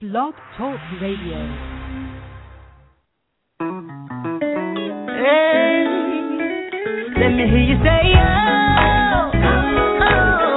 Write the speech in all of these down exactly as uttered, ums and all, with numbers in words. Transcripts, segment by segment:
Blog Talk Radio. Hey, let me hear you say oh, oh,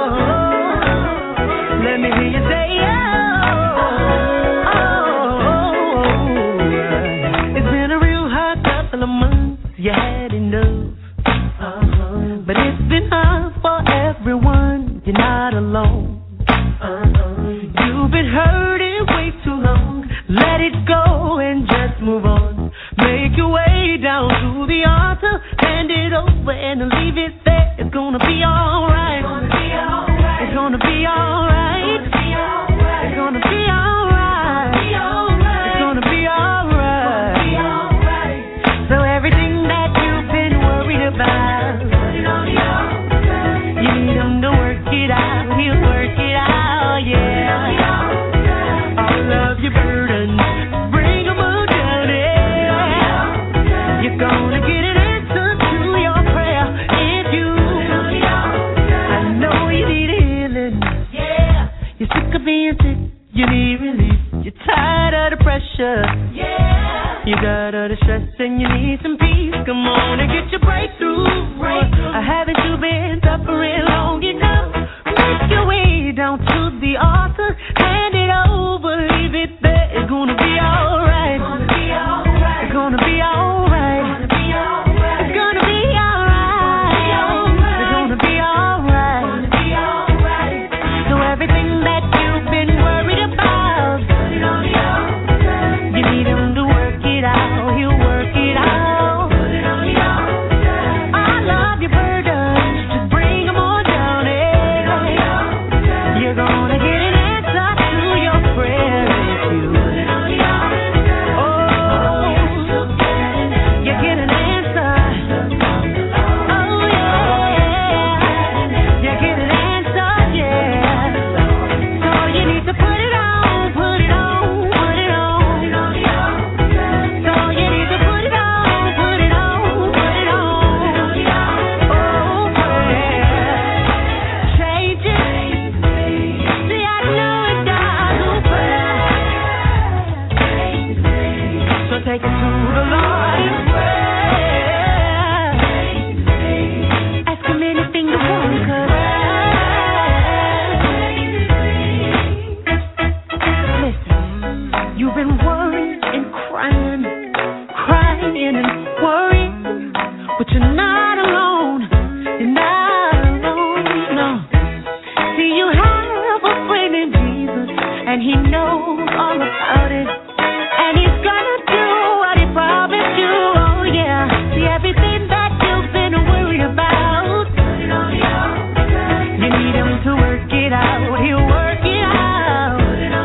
oh. Let me hear you say oh, oh, oh. It's been a real hard couple of months, you had enough, uh-huh. But it's been hard for everyone, you're not alone, uh-huh. You've been hurting way too long, let it go and just move on. Make your way down to the altar, hand it over and leave it there. It's gonna be alright. It's gonna be alright. It's gonna be alright. It's gonna be alright. So everything that you've been worried about, you need him to work it out. He'll work it out, yeah. All of your burdens, bring them all down, yeah. You're gonna get an answer to your prayer if you, I know you need healing, yeah. You're sick of being sick, you need relief. You're tired of the pressure, yeah. You got all the stress and you need some peace. Come on and get your breakthrough, breakthrough. Haven't you been suffering long enough? Make your way down to the altar, hand it over, leave it there. It's gonna be alright. It's gonna be alright. It's gonna be alright. It's gonna be alright. So everything that you've been worried about, you need him to work it out. He'll work it out. All of your burdens, just bring them on down, yeah. You're gonna get an answer to your prayer if you, oh, you get an answer. Oh yeah, you get an answer, yeah. So you need to put it on, put it on, put it on. So you need to put it on, put it on, put it on. Oh, prayer changes. See, I know it does, oh, prayer. So take it to the Lord in prayer. Ask him anything you want, 'cause listen, you've been worrying and crying, crying and worrying, but you're not alone. You're not alone, no. See, you have a friend in Jesus, and he knows all about it, and he's gonna do what he promised you. Oh yeah. See, everything that you've been worried about, you need him to work it out. He'll work it out.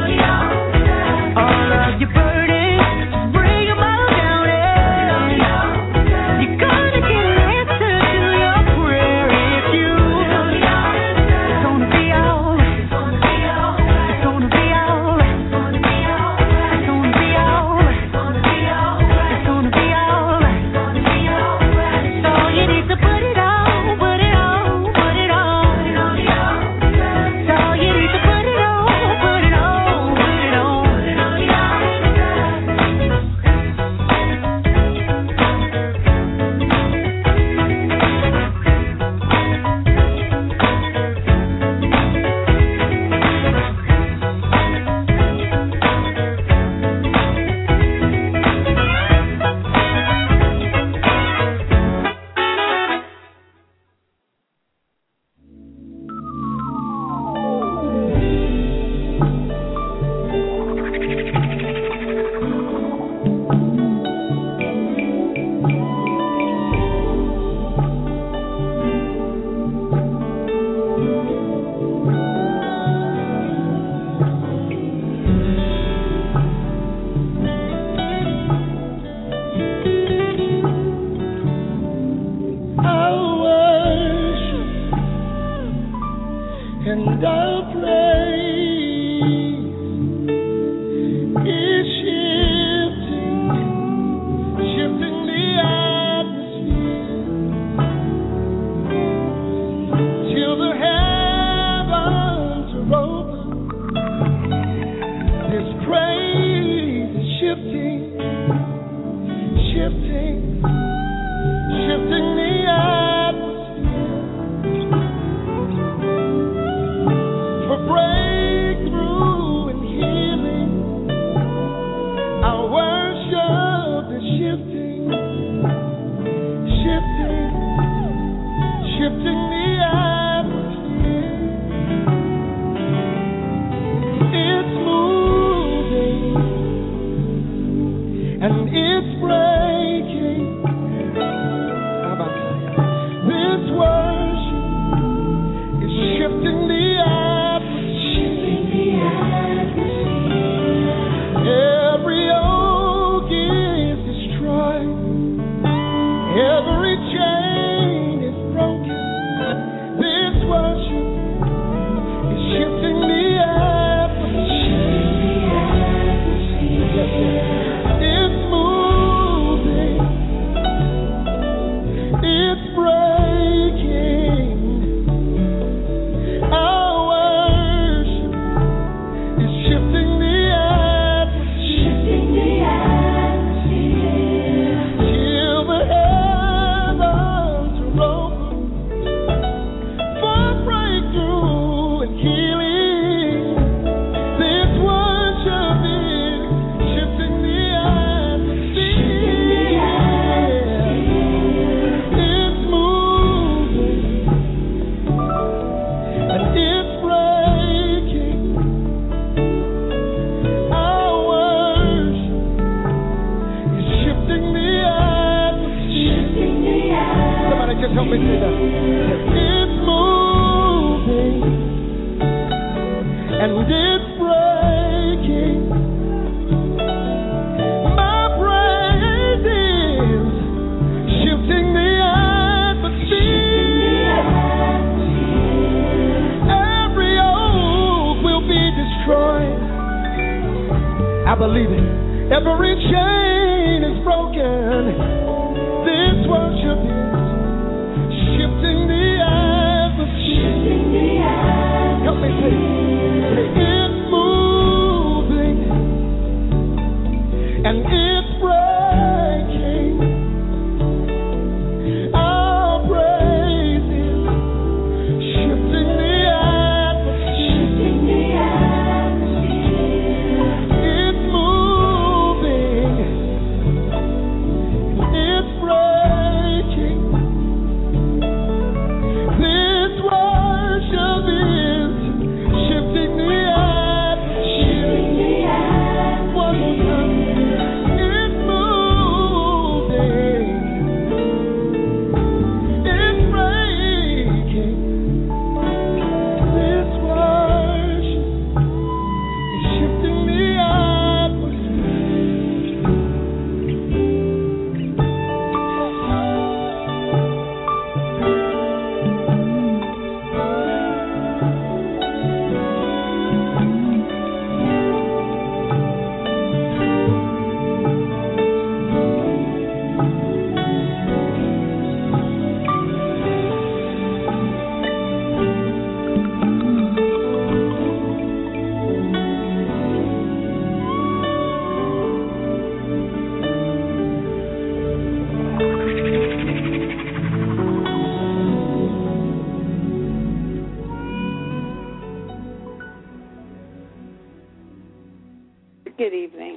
All of your burdens, bring them all down, yeah. You're gonna get an answer to your prayer if you, it's gonna be alright. It's gonna be alright. It's gonna be alright. It's gonna be alright. Good evening.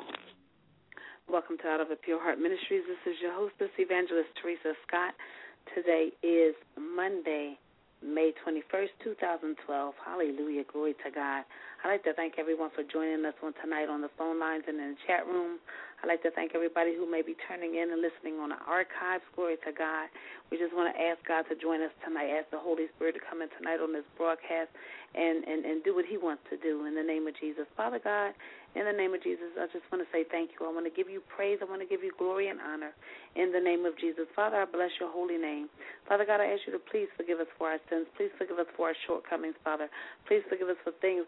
Welcome to Out of a Pure Heart Ministries. This is your hostess, Evangelist Teresa Scott. Today is Monday, May twenty-first, two thousand twelve. Hallelujah. Glory to God. I'd like to thank everyone for joining us on tonight on the phone lines and in the chat room. I'd like to thank everybody who may be turning in and listening on the archives. Glory to God. We just want to ask God to join us tonight, ask the Holy Spirit to come in tonight on this broadcast and, and, and do what he wants to do in the name of Jesus. Father God, in the name of Jesus, I just want to say thank you. I want to give you praise. I want to give you glory and honor in the name of Jesus. Father, I bless your holy name. Father God, I ask you to please forgive us for our sins. Please forgive us for our shortcomings, Father. Please forgive us for things, Lord God, that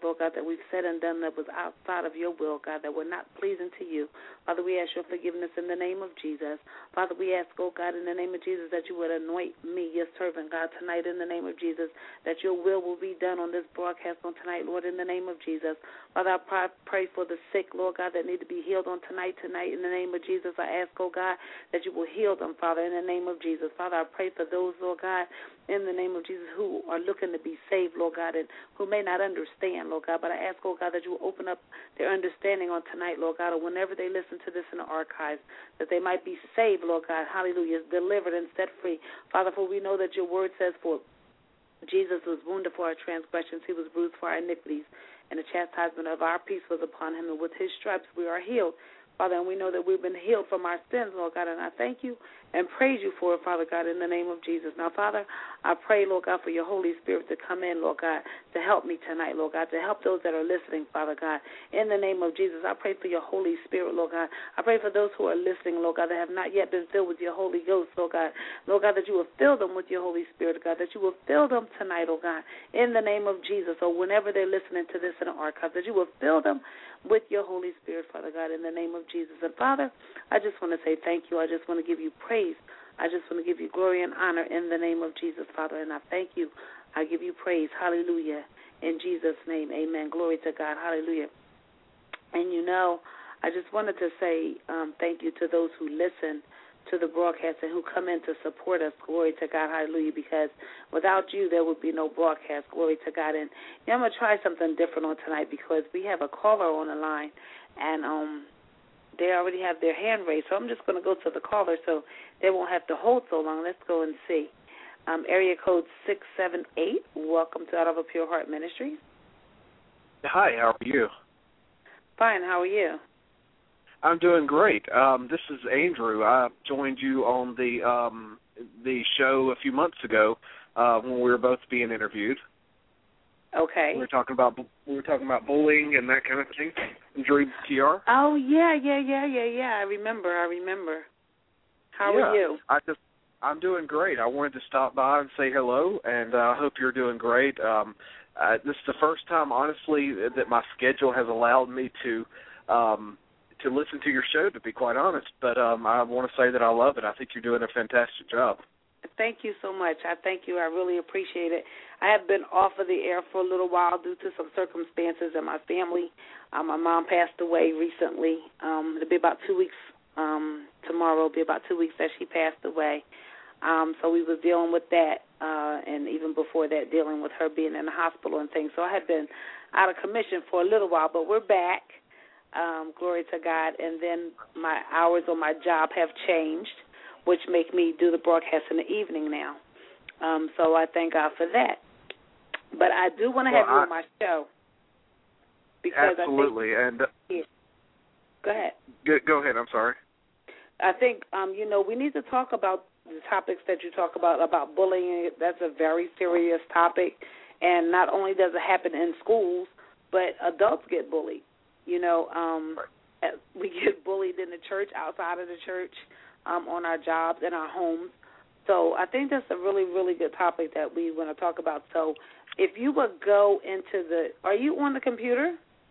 we've said and done that was outside of your will, God, that were not pleasing to you. Father, we ask your forgiveness in the name of Jesus. Father, we ask, oh God, in the name of Jesus, that you would anoint me, your servant, God, tonight in the name of Jesus, that your will will be done on this broadcast on tonight, Lord, in the name of Jesus. Father, I pray for the sick, Lord God, that need to be healed on tonight, tonight, in the name of Jesus. I ask, oh God, that you will heal them, Father, in the name of Jesus. Father, I pray for those, Lord God, in the name of Jesus, who are looking to be saved, Lord God, and who may not understand, Lord God, but I ask, oh God, that you will open up their understanding on tonight, Lord God, or whenever they listen to this in the archives, that they might be saved, Lord God, hallelujah, delivered and set free. Father, for we know that your word says, for Jesus was wounded for our transgressions, he was bruised for our iniquities, and the chastisement of our peace was upon him, and with his stripes we are healed. Father, and we know that we've been healed from our sins, Lord God, and I thank you and praise you for it, Father God, in the name of Jesus. Now, Father, I pray, Lord God, for your Holy Spirit to come in, Lord God, to help me tonight, Lord God, to help those that are listening, Father God, in the name of Jesus. I pray for your Holy Spirit, Lord God. I pray for those who are listening, Lord God, that have not yet been filled with your Holy Ghost, Lord God. Lord God, that you will fill them with your Holy Spirit, God, that you will fill them tonight, oh God, in the name of Jesus, or whenever they're listening to this in the archive, that you will fill them with your Holy Spirit, Father God, in the name of Jesus. And, Father, I just want to say thank you. I just want to give you praise. I just want to give you glory and honor in the name of Jesus, Father, and I thank you. I give you praise. Hallelujah. In Jesus' name, amen. Glory to God. Hallelujah. And, you know, I just wanted to say um, thank you to those who listen to the broadcast and who come in to support us. Glory to God. Hallelujah. Because without you, there would be no broadcast. Glory to God. And you know, I'm going to try something different on tonight because we have a caller on the line, and um, they already have their hand raised. So I'm just going to go to the caller so they won't have to hold so long. Let's go and see. Um, area code six seven eight. Welcome to Out of a Pure Heart Ministries. Hi, how are you? Fine, how are you? I'm doing great. Um, this is Andrew. I joined you on the um, the show a few months ago uh, when we were both being interviewed. Okay. We were talking about we were talking about bullying and that kind of thing. Drew T R. Oh yeah, yeah, yeah, yeah, yeah. I remember. I remember. How yeah, are you? I just I'm doing great. I wanted to stop by and say hello, and I uh, hope you're doing great. Um, uh, this is the first time, honestly, that my schedule has allowed me to. Um, to listen to your show, to be quite honest, but um, I want to say that I love it. I think you're doing a fantastic job. Thank you so much. I thank you. I really appreciate it. I have been off of the air for a little while due to some circumstances in my family. Um, my mom passed away recently. Um, it'll be about two weeks um, tomorrow. It'll be about two weeks that she passed away. Um, so we were dealing with that, uh, and even before that, dealing with her being in the hospital and things. So I had been out of commission for a little while, but we're back. Um, glory to God. And then my hours on my job have changed, which make me do the broadcast in the evening now. Um, so I thank God for that. But I do want to well, have you I, on my show. Because absolutely. I think, and yeah. Go ahead. Go, go ahead. I'm sorry. I think, um, you know, we need to talk about the topics that you talk about, about bullying. That's a very serious topic. And not only does it happen in schools, but adults get bullied. You know, um, right. we get bullied in the church, outside of the church, um, on our jobs, in our homes. So I think that's a really, really good topic that we want to talk about. So if you would go into the – are you on the computer?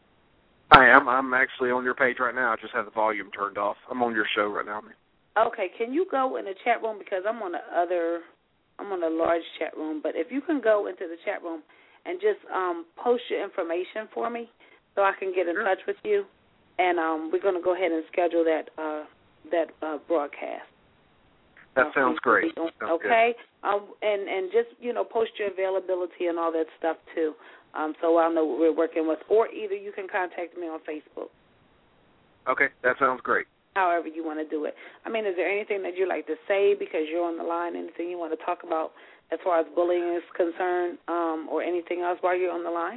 I am. I'm actually on your page right now. I just have the volume turned off. I'm on your show right now. Okay. Can you go in the chat room because I'm on the other – I'm on a large chat room. But if you can go into the chat room and just um, post your information for me, so I can get in sure. touch with you, and um, we're going to go ahead and schedule that uh, that uh, broadcast. That uh, sounds great. Sounds okay, um, and and just you know post your availability and all that stuff too, um, so I'll know what we're working with. Or either you can contact me on Facebook. Okay, that sounds great. However you want to do it. I mean, is there anything that you like to say because you're on the line? Anything you want to talk about as far as bullying is concerned, um, or anything else while you're on the line?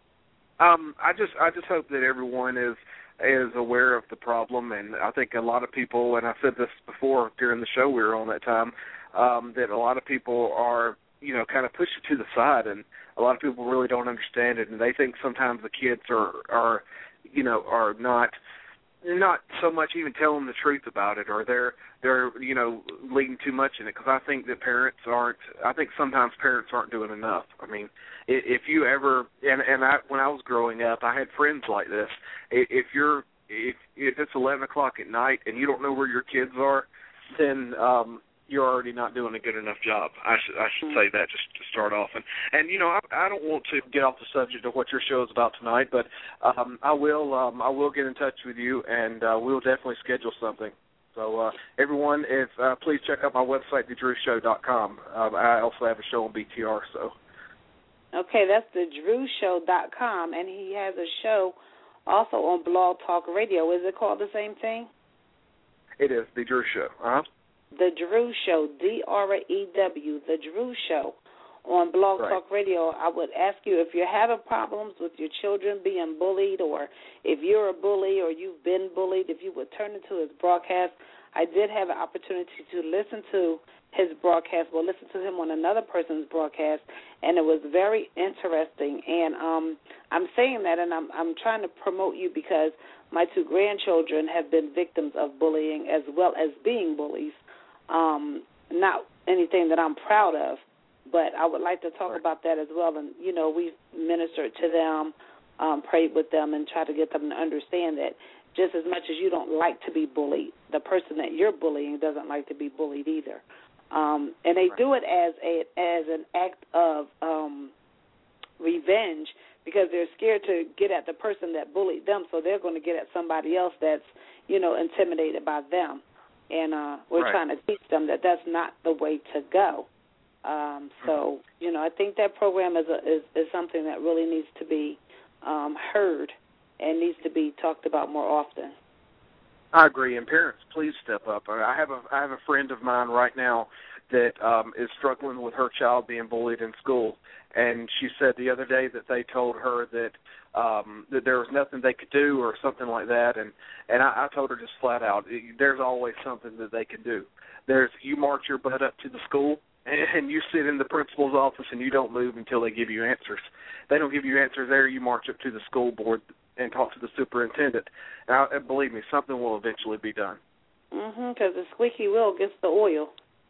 Um, I just I just hope that everyone is is aware of the problem, and I think a lot of people, and I said this before during the show we were on that time, um, that a lot of people are, you know, kind of pushed it to the side, and a lot of people really don't understand it, and they think sometimes the kids are, are you know, are not not so much even tell them the truth about it, or they're they're you know leading too much in it. Because I think that parents aren't. I think sometimes parents aren't doing enough. I mean, if you ever and and I when I was growing up, I had friends like this. If you're if if it's eleven o'clock at night and you don't know where your kids are, then um, you're already not doing a good enough job. I should I should say that just to start off. And, and you know, I, I don't want to get off the subject of what your show is about tonight, but um, I will um, I will get in touch with you, and uh, we'll definitely schedule something. So uh, everyone, if uh, please check out my website, the drew show dot com. Um, I also have a show on B T R. So. Okay, that's the drew show dot com, and he has a show also on Blog Talk Radio. Is it called the same thing? It is, The Drew Show. Uh-huh. The Drew Show, D R E W, The Drew Show on Blog right. Talk Radio. I would ask you if you're having problems with your children being bullied, or if you're a bully or you've been bullied, if you would turn into his broadcast. I did have an opportunity to listen to his broadcast, well, listen to him on another person's broadcast, and it was very interesting. And um, I'm saying that, and I'm, I'm trying to promote you because my two grandchildren have been victims of bullying as well as being bullies. Um, not anything that I'm proud of, but I would like to talk about that as well. And, you know, we've ministered to them, um, prayed with them, and tried to get them to understand that just as much as you don't like to be bullied, the person that you're bullying doesn't like to be bullied either. Um, and they right. do it as a as an act of um, revenge because they're scared to get at the person that bullied them, so they're going to get at somebody else that's, you know, intimidated by them. And uh, we're right. trying to teach them that that's not the way to go. Um, so, you know, I think that program is, a, is is something that really needs to be um, heard and needs to be talked about more often. I agree, and parents, please step up. I have a I have a friend of mine right now that um, is struggling with her child being bullied in school, and she said the other day that they told her that um, that there was nothing they could do or something like that, and and I, I told her just flat out, there's always something that they can do. There's you march your butt up to the school, and you sit in the principal's office and you don't move until they give you answers. They don't give you answers there. You march up to the school board and talk to the superintendent. And I, believe me, something will eventually be done. Mhm, because the squeaky wheel gets the oil.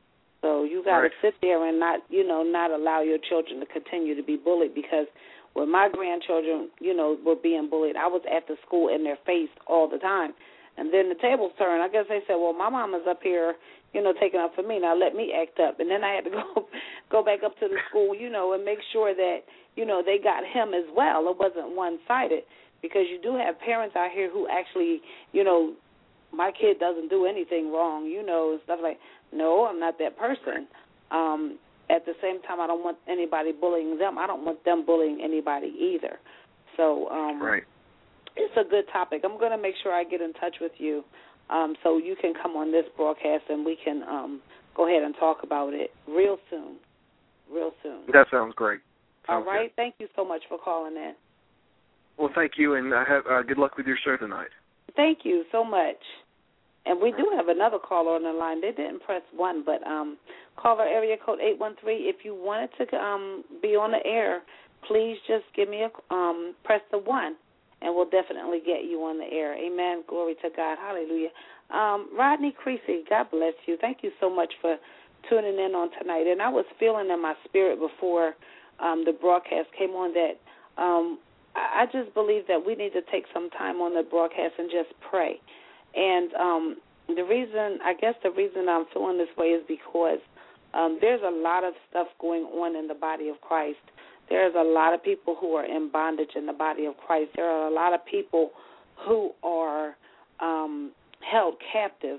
So you got to right. sit there and not, you know, not allow your children to continue to be bullied. Because when my grandchildren, you know, were being bullied, I was at the school in their face all the time. And then the tables turned. I guess they said, well, my mama's up here, you know, taking up for me. Now let me act up. And then I had to go go back up to the school, you know, and make sure that, you know, they got him as well. It wasn't one-sided. Because you do have parents out here who actually, you know, my kid doesn't do anything wrong, you know, and stuff like, no, I'm not that person. Um, at the same time, I don't want anybody bullying them. I don't want them bullying anybody either. So um, right. it's a good topic. I'm going to make sure I get in touch with you um, so you can come on this broadcast and we can um, go ahead and talk about it real soon, real soon. That sounds great. Sounds All right. good. Thank you so much for calling in. Well, thank you, and I have uh, good luck with your show tonight. Thank you so much. And we do have another caller on the line. They didn't press one, but um, caller area code eight one three. If you wanted to um, be on the air, please just give me a um, press the one, and we'll definitely get you on the air. Amen. Glory to God. Hallelujah. Um, Rodney Creasy, God bless you. Thank you so much for tuning in on tonight. And I was feeling in my spirit before um, the broadcast came on that um, I just believe that we need to take some time on the broadcast and just pray. And um, the reason, I guess the reason I'm feeling this way is because um, there's a lot of stuff going on in the body of Christ. There's a lot of people who are in bondage in the body of Christ. There are a lot of people who are um, held captive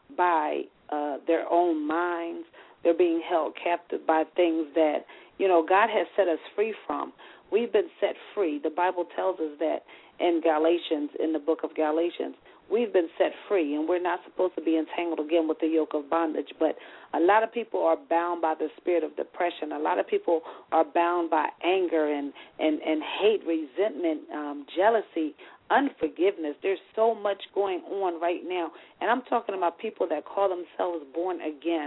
by uh, their own minds. They're being held captive by things that, you know, God has set us free from. We've been set free. The Bible tells us that in Galatians, in the book of Galatians, we've been set free, and we're not supposed to be entangled again with the yoke of bondage. But a lot of people are bound by the spirit of depression. A lot of people are bound by anger and, and, and hate, resentment, um, jealousy, unforgiveness. There's so much going on right now. And I'm talking about people that call themselves born again.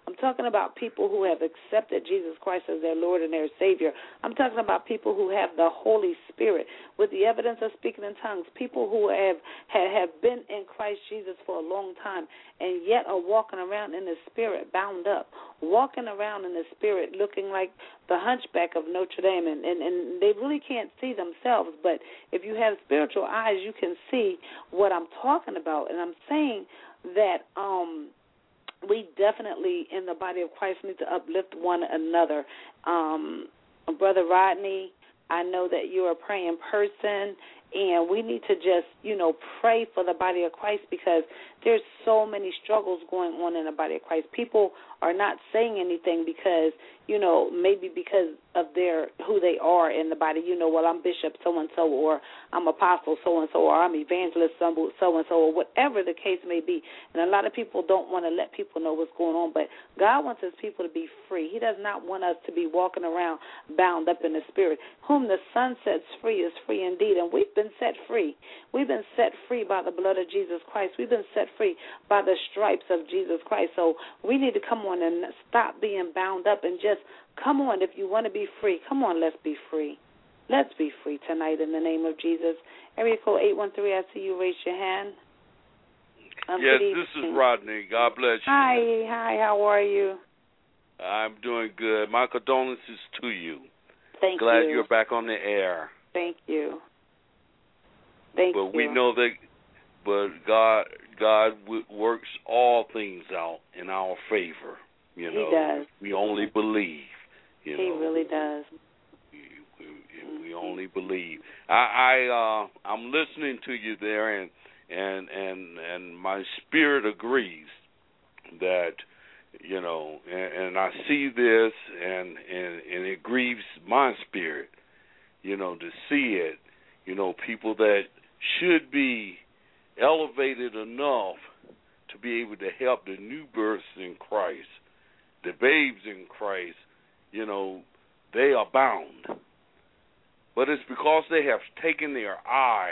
I'm talking about people who have accepted Jesus Christ as their Lord and their Savior. I'm talking about people who have the Holy Spirit with the evidence of speaking in tongues, people who have, have, have been in Christ Jesus for a long time and yet are walking around in the Spirit bound up, walking around in the Spirit looking like the hunchback of Notre Dame, and, and, and they really can't see themselves. But if you have spiritual eyes, you can see what I'm talking about. And I'm saying that um, we definitely, in the body of Christ, need to uplift one another. Um, Brother Rodney, I know that you're a praying person, and we need to just, you know, pray for the body of Christ because there's so many struggles going on in the body of Christ. People are not saying anything because, you know, maybe because of their who they are in the body. You know, well, I'm Bishop so-and-so, or I'm Apostle so-and-so, or I'm Evangelist so-and-so, or whatever the case may be. And a lot of people don't want to let people know what's going on, but God wants his people to be free. He does not want us to be walking around bound up in the Spirit. Whom the Son sets free is free indeed, and we've been set free. We've been set free by the blood of Jesus Christ. We've been set free by the stripes of Jesus Christ. So we need to come on and stop being bound up and just come on. If you want to be free, come on, let's be free. Let's be free tonight in the name of Jesus. Area code eight one three, I see you raise your hand. Um, yes, this is Rodney. God bless you. Hi, hi, how are you? I'm doing good. My condolences to you. Thank Glad you. you're back on the air. Thank you. Thank but you. we know that, but God, God w- works all things out in our favor. You know, he does. We only believe. You he know, really does. We, we, we only believe. I, I, uh, I'm listening to you there, and and and and my spirit agrees that, you know, and, and I see this, and, and and it grieves my spirit, you know, to see it. You know, people that should be elevated enough to be able to help the new births in Christ, the babes in Christ, you know, they are bound. But it's because they have taken their eye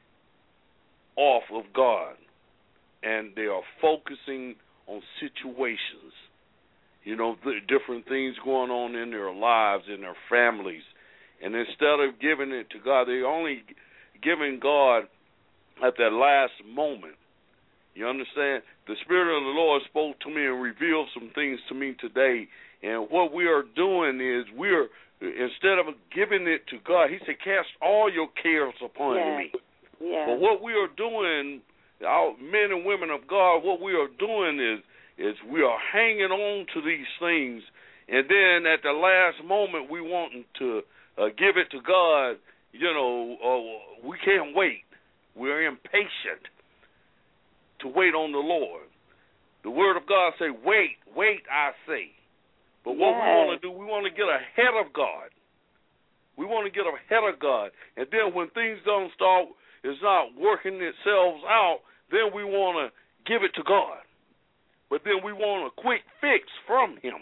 off of God, and they are focusing on situations, you know, the different things going on in their lives, in their families. And instead of giving it to God, they're only giving God at that last moment. You understand? The Spirit of the Lord spoke to me and revealed some things to me today. And what we are doing is we're, instead of giving it to God, he said, cast all your cares upon yes. me. Yes. But what we are doing, our men and women of God, what we are doing is, is we are hanging on to these things. And then at the last moment, we want to uh, give it to God. You know, uh, we can't wait. We're impatient to wait on the Lord. The Word of God say, wait, wait, I say. But what yes. we want to do, we want to get ahead of God. We want to get ahead of God. And then when things don't start, it's not working itself out, then we want to give it to God. But then we want a quick fix from him.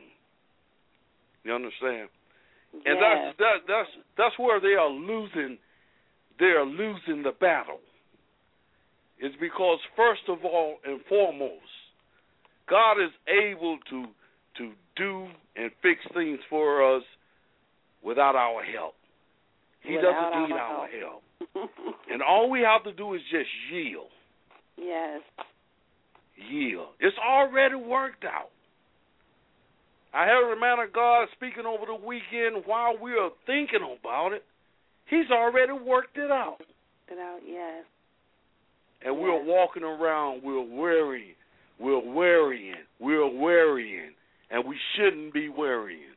You understand? Yes. And that's that, that's that's where they are losing. They are losing the battle. It's because first of all and foremost, God is able to to do and fix things for us without our help. He without doesn't need our our help. help. And all we have to do is just yield. Yes. Yield. It's already worked out. I heard a man of God speaking over the weekend while we are thinking about it. He's already worked it out. It out, yes. And yes. we're walking around, we're worrying, we're worrying, we're worrying, and we shouldn't be worrying.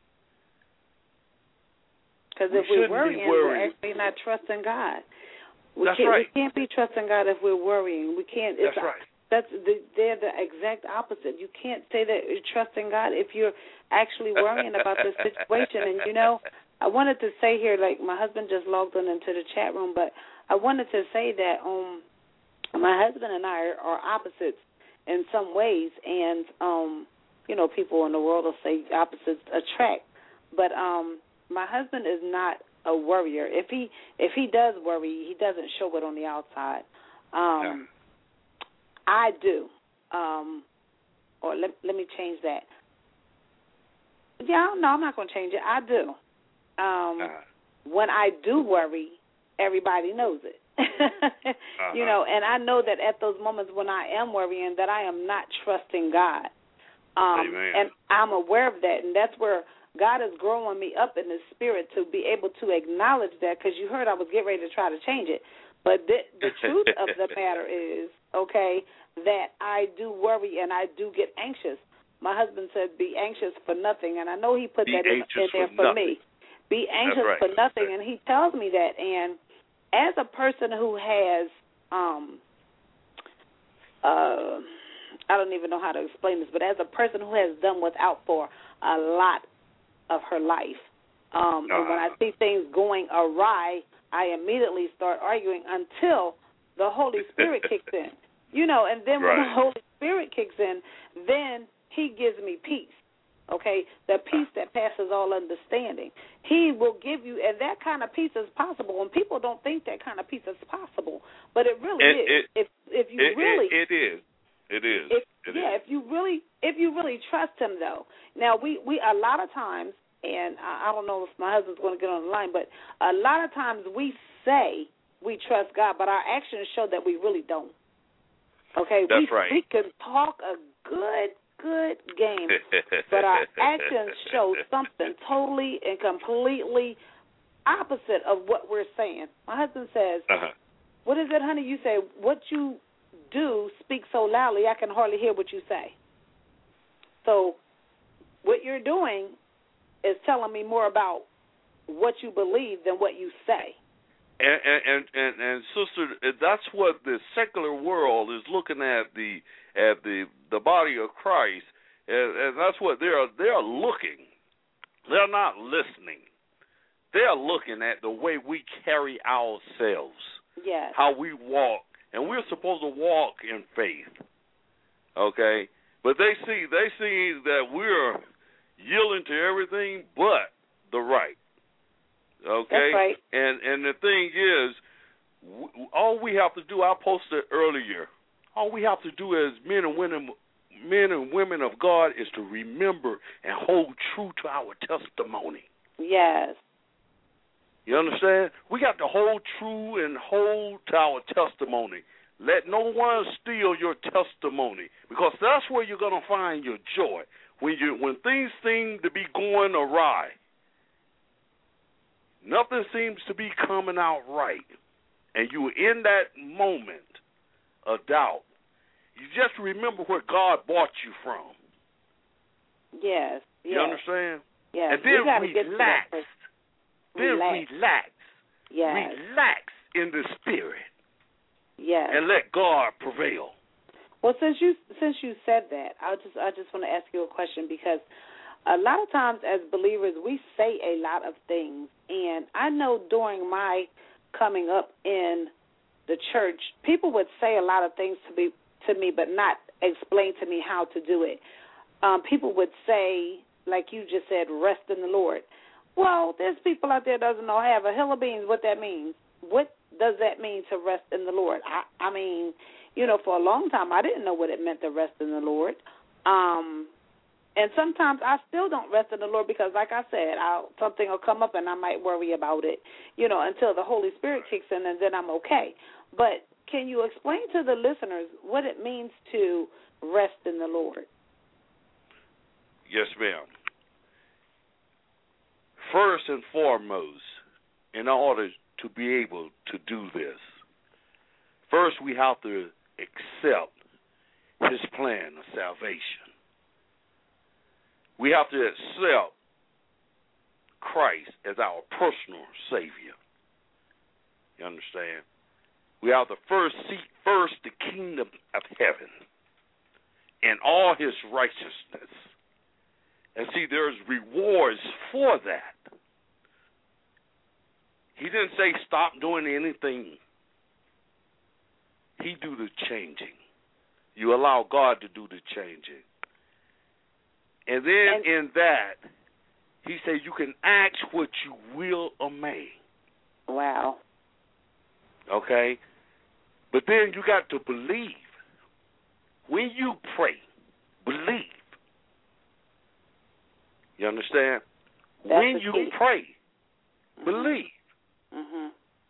Because we if we're worrying, we're actually not trusting God. We That's can't, right. We can't be trusting God if we're worrying. We can't. It's That's right. That's the, they're the exact opposite. You can't say that you're trusting God if you're actually worrying about this situation. And, you know, I wanted to say here, like my husband just logged on into the chat room, but I wanted to say that um, my husband and I are, are opposites in some ways. And, um, you know, people in the world will say opposites attract. But um, my husband is not a worrier. If he if he does worry, he doesn't show it on the outside. Um yeah. I do. Um, or let, let me change that. Yeah, no, I'm not going to change it. I do. Um, uh-huh. When I do worry, everybody knows it. uh-huh. You know, and I know that at those moments when I am worrying, that I am not trusting God. Um, Amen. And I'm aware of that, and that's where God is growing me up in the spirit to be able to acknowledge that, because you heard I was getting ready to try to change it. But the, the truth of the matter is, okay, that I do worry and I do get anxious. My husband said, be anxious for nothing, and I know he put be that in, in there for, for me. Be anxious right. for nothing, and he tells me that. And as a person who has, um, uh, I don't even know how to explain this, but as a person who has done without for a lot of her life, um, uh-huh. and when I see things going awry, I immediately start arguing until the Holy Spirit kicks in. You know, and then right. when the Holy Spirit kicks in, then he gives me peace, okay, the peace that passes all understanding. He will give you, and that kind of peace is possible, and people don't think that kind of peace is possible, but it really it, is. It, if if you it, really, it, it is, it is, if, it yeah, is. if you really, if you really trust him, though. Now we we a lot of times, and I, I don't know if my husband's going to get on the line, but a lot of times we say we trust God, but our actions show that we really don't. Okay, That's we, right. we can talk a good, good game, but our actions show something totally and completely opposite of what we're saying. My husband says, uh-huh. what is it, honey? You say, what you do speaks so loudly I can hardly hear what you say. So what you're doing is telling me more about what you believe than what you say. And and, and and sister, that's what the secular world is looking at the at the the body of Christ, and, and that's what they're they're looking. They're not listening. They're looking at the way we carry ourselves, yes. how we walk, and we're supposed to walk in faith. Okay, but they see they see that we're yielding to everything but the right. Okay, that's right. And and the thing is, w- all we have to do, I posted earlier, all we have to do as men and women, men and women of God, is to remember and hold true to our testimony. Yes. You understand? We got to hold true and hold to our testimony. Let no one steal your testimony, because that's where you're going to find your joy. When you when things seem to be going awry, nothing seems to be coming out right, and you're in that moment of doubt, you just remember where God brought you from. Yes. You yes. understand? Yes. And then relax. Then relax. relax. Yes. Relax in the spirit. Yes. And let God prevail. Well, since you since you said that, I just I just want to ask you a question, because a lot of times as believers we say a lot of things, and I know during my coming up in the church, people would say a lot of things to me to me, but not explain to me how to do it. Um, people would say, like you just said, rest in the Lord. Well, there's people out there that doesn't know have a hill of beans what that means. What does that mean to rest in the Lord? I, I mean, you know, for a long time I didn't know what it meant to rest in the Lord. Um, and sometimes I still don't rest in the Lord because, like I said, I'll, something will come up and I might worry about it, you know, until the Holy Spirit kicks in, and then I'm okay. But can you explain to the listeners what it means to rest in the Lord? Yes, ma'am. First and foremost, in order to be able to do this, first we have to accept his plan of salvation. We have to accept Christ as our personal Savior. You understand? We have to first seek first the kingdom of heaven and all his righteousness. And see, there's rewards for that. He didn't say stop doing anything. He do the changing. You allow God to do the changing. And then and, in that, he said you can ask what you will or may. Wow. Okay? But then you got to believe. When you pray, believe. You understand? That's when you key. pray, mm-hmm. believe. Mm-hmm.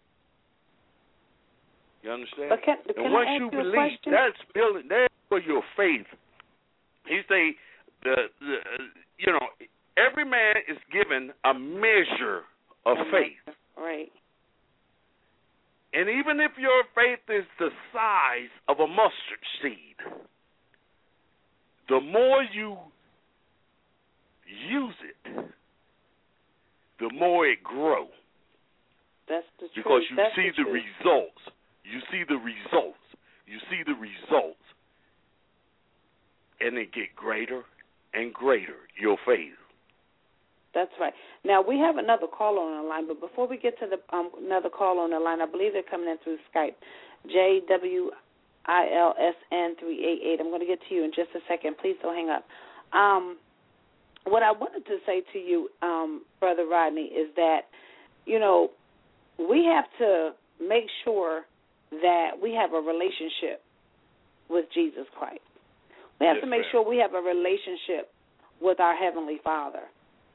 You understand? But can, can and once I ask you, you a believe, question? that's building. That's for your faith. He say the, the you know every man is given a measure of a faith. Measure. Right. And even if your faith is the size of a mustard seed, the more you use it, the more it grows. That's the truth. Because you That's see the, the truth. results. You see the results. You see the results. And it get greater and greater, your faith. That's right. Now, we have another call on the line, but before we get to the um, another call on the line, I believe they're coming in through Skype. J W I L S N three eight eight. I'm going to get to you in just a second. Please don't hang up. Um, what I wanted to say to you, um, Brother Rodney, is that, you know, we have to make sure that we have a relationship with Jesus Christ. We have yes, to make ma'am. sure we have a relationship with our Heavenly Father.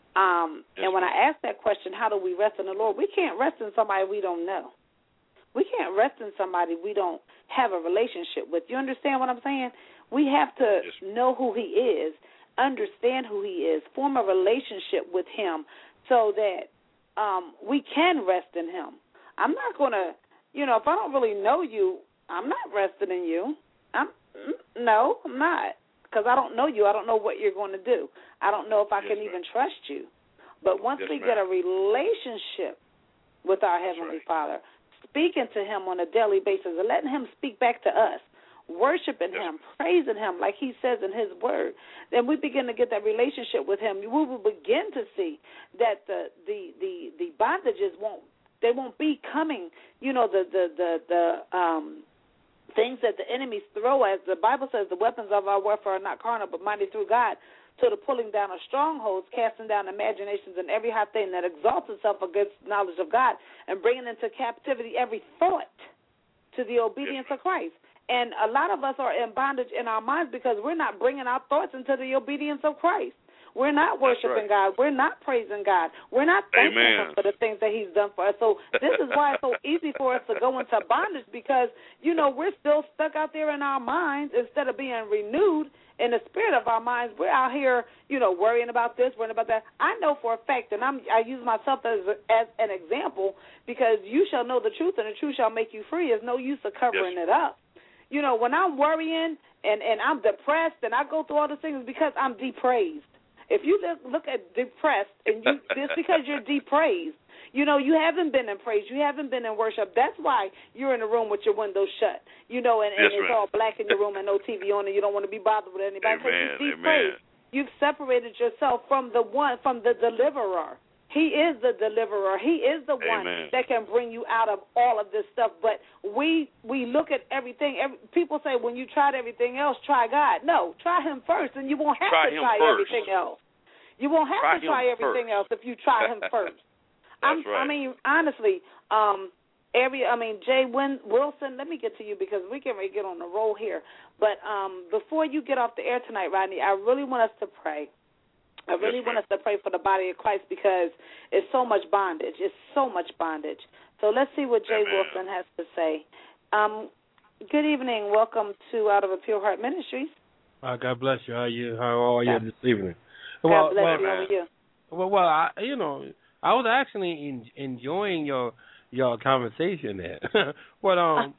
Um, yes, and when ma'am. I ask that question, how do we rest in the Lord? We can't rest in somebody we don't know. We can't rest in somebody we don't have a relationship with. You understand what I'm saying? We have to yes, know who He is, understand who He is, form a relationship with Him so that um, we can rest in Him. I'm not going to, you know, if I don't really know you, I'm not resting in you. I'm No, I'm not, because I don't know you. I don't know what you're going to do. I don't know if I yes, can ma'am. even trust you. But once yes, we ma'am. get a relationship with our Heavenly right. Father, speaking to Him on a daily basis and letting Him speak back to us, worshiping yes. Him, praising Him like He says in His Word, then we begin to get that relationship with Him. We will begin to see that the the the, the bondages won't they won't be coming. You know, the the the the um. things that the enemies throw, as the Bible says, the weapons of our warfare are not carnal, but mighty through God, to the pulling down of strongholds, casting down imaginations and every high thing that exalts itself against knowledge of God, and bringing into captivity every thought to the obedience of Christ. And a lot of us are in bondage in our minds because we're not bringing our thoughts into the obedience of Christ. We're not worshiping right. God. We're not praising God. We're not thanking Amen. Him for the things that He's done for us. So this is why it's so easy for us to go into bondage because, you know, we're still stuck out there in our minds instead of being renewed in the spirit of our minds. We're out here, you know, worrying about this, worrying about that. I know for a fact, and I'm, I use myself as as an example, because you shall know the truth, and the truth shall make you free. There's no use of covering yes. it up. You know, when I'm worrying and, and I'm depressed and I go through all these things, it's because I'm depraised. If you look at depressed, and you, it's because you're depraised. You know, you haven't been in praise. You haven't been in worship. That's why you're in a room with your windows shut. You know, and, and yes, it's right. all black in your room and no T V on, and you don't want to be bothered with anybody. Amen. You're Amen. You've separated yourself from the one, from the deliverer. He is the deliverer. He is the one Amen. that can bring you out of all of this stuff. But we we look at everything. Every, people say when you tried everything else, try God. No, try Him first, and you won't have try to him try first. everything else. You won't have try to try everything first. else if you try Him first. That's I'm, right. I mean, honestly, um, every I mean, Jay Win, Wilson, let me get to you because we can really get on the roll here. But um, before you get off the air tonight, Rodney, I really want us to pray. I really yes, want us to pray for the body of Christ because it's so much bondage. It's so much bondage. So let's see what Jay Amen. Wilson has to say. Um, good evening. Welcome to Out of a Pure Heart Ministries. Uh, God bless you. How are you? How are you God, this evening? God well, bless well, you. How are you? Well, well, I, you know, I was actually in, enjoying your your conversation there, but um,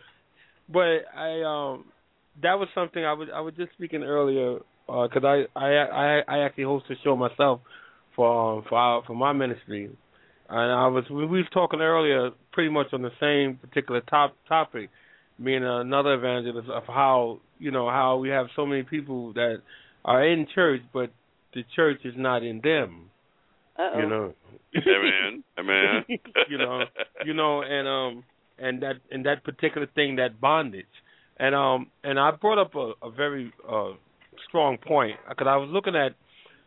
but I um, that was something I was I was just speaking earlier because uh, I, I I I actually host a show myself for um, for our, for my ministry, and I was we were talking earlier pretty much on the same particular top topic, being another evangelist of how you know how we have so many people that are in church, but the church is not in them. Uh-oh. You know. Amen. Amen. you know, you know, and um, and that and that particular thing, that bondage, and um, and I brought up a, a very uh, strong point because I was looking at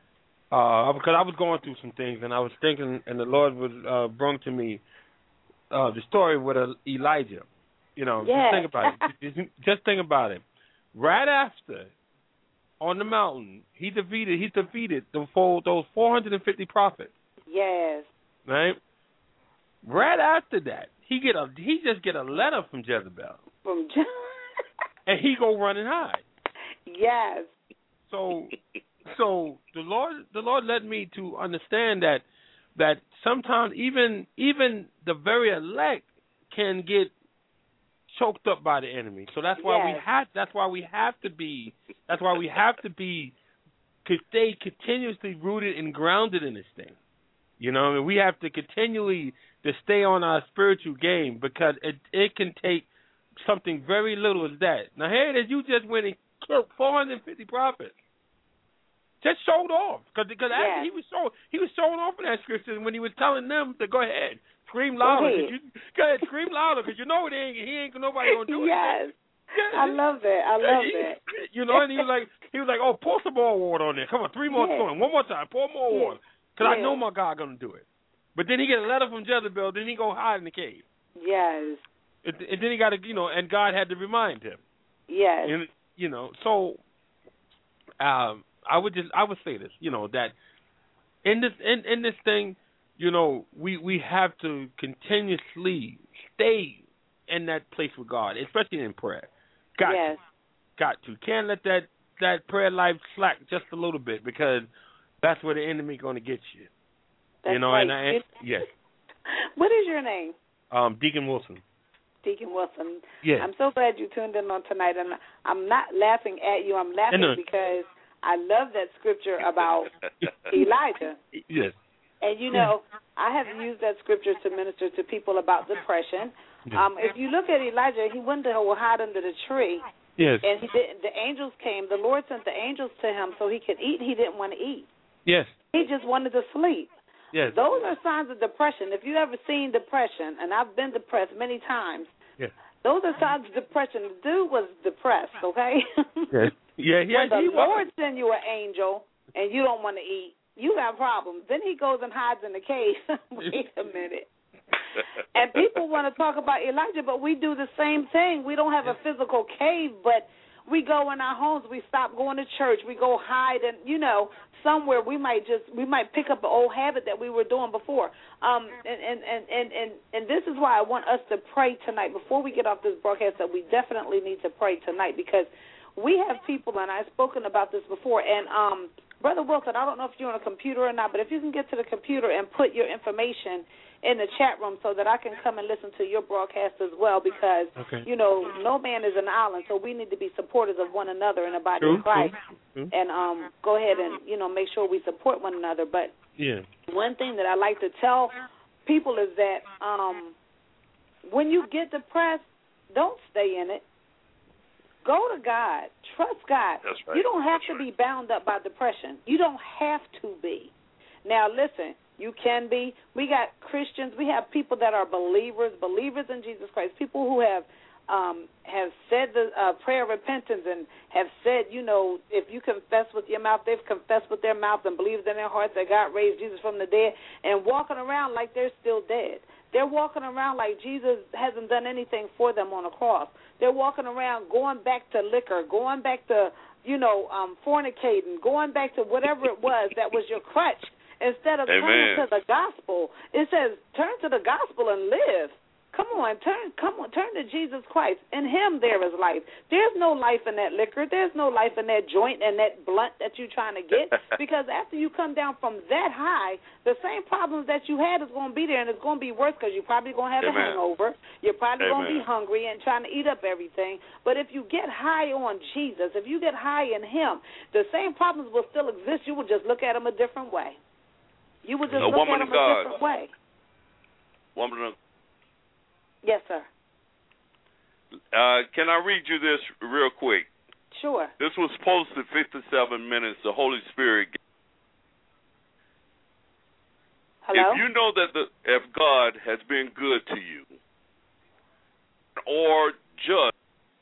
uh, because I was going through some things, and I was thinking, and the Lord was uh, brought to me uh, the story with uh, Elijah. You know, yes. just think about it. Just, just think about it. Right after on the mountain, he defeated he defeated the four, those four hundred fifty prophets. Yes. Right? Right after that, he get a he just get a letter from Jezebel. From Je- and he go run and hide. Yes. So so the Lord the Lord led me to understand that that sometimes even even the very elect can get choked up by the enemy. So that's why yes. we have that's why we have to be that's why we have to be to stay continuously rooted and grounded in this thing. You know, I mean, we have to continually to stay on our spiritual game because it it can take something very little as that. Now here it is, you just went and killed four hundred fifty prophets. Just showed off because because yes. he was so he was showing off in that scripture when he was telling them to go ahead, scream louder. Go ahead, you, go ahead scream louder because you know it ain't he ain't nobody gonna do it. Yes, I love that. I love that. You know, and he was like he was like, oh, pour some more water on there. Come on, three more yes. spoons, one more time, pour more yes. water because yes. I know my God gonna do it. But then he get a letter from Jezebel, then he go hide in the cave. Yes. And, and then he got to, you know, and God had to remind him. Yes. And, you know, so um, I would just, I would say this, you know, that in this, in, in this thing, you know, we, we have to continuously stay in that place with God, especially in prayer. Got yes. to, got to. Can't let that, that prayer life slack just a little bit because that's where the enemy going to get you. That's you know, right. and, I, and yes. What is your name? Um, Deacon Wilson. Deacon Wilson. Yes. I'm so glad you tuned in on tonight, and I'm not laughing at you. I'm laughing no. because I love that scripture about Elijah. Yes. And, you know, I have used that scripture to minister to people about depression. Yes. Um, if you look at Elijah, he went to hide under the tree. Yes. And he did, the angels came. The Lord sent the angels to him so he could eat. He didn't want to eat. Yes. He just wanted to sleep. Yes. Those are signs of depression. If you've ever seen depression, and I've been depressed many times, yes. those are signs of depression. The dude was depressed, okay? Yes. Yeah, yeah, when the he Lord was. send you an angel and you don't want to eat, you got problems. Then he goes and hides in the cave. Wait a minute. And people want to talk about Elijah, but we do the same thing. We don't have a physical cave, but we go in our homes. We stop going to church. We go hide, and you know, somewhere we might just we might pick up an old habit that we were doing before. Um, and and, and, and, and and this is why I want us to pray tonight before we get off this broadcast. That we definitely need to pray tonight because we have people, and I've spoken about this before. And um, Brother Wilson, I don't know if you're on a computer or not, but if you can get to the computer and put your information in the chat room so that I can come and listen to your broadcast as well because, okay. you know, no man is an island, so we need to be supporters of one another in the body true, of Christ. true, true. And um, go ahead and, you know, make sure we support one another. But yeah. one thing that I like to tell people is that um, when you get depressed, don't stay in it. Go to God. Trust God. That's right. You don't have That's to right. be bound up by depression. You don't have to be. Now, listen, you can be. We got Christians. We have people that are believers, believers in Jesus Christ, people who have um, have said the uh, prayer of repentance and have said, you know, if you confess with your mouth, they've confessed with their mouth and believed in their hearts that God raised Jesus from the dead and walking around like they're still dead. They're walking around like Jesus hasn't done anything for them on the cross. They're walking around going back to liquor, going back to, you know, um, fornicating, going back to whatever it was that was your crutch. Instead of Amen. turning to the gospel, it says turn to the gospel and live. Come on, turn, come on, turn to Jesus Christ. In Him there is life. There's no life in that liquor. There's no life in that joint and that blunt that you're trying to get. Because after you come down from that high, the same problems that you had is going to be there, and it's going to be worse because you're probably going to have Amen. a hangover. You're probably going to be Amen. hungry and trying to eat up everything. But if you get high on Jesus, if you get high in Him, the same problems will still exist. You will just look at them a different way. You will just A look woman at them of God. a different way. Woman of Yes, sir. Uh, can I read you this real quick? Sure. This was posted fifty-seven minutes. The Holy Spirit. Hello? If you know that the, if God has been good to you, or just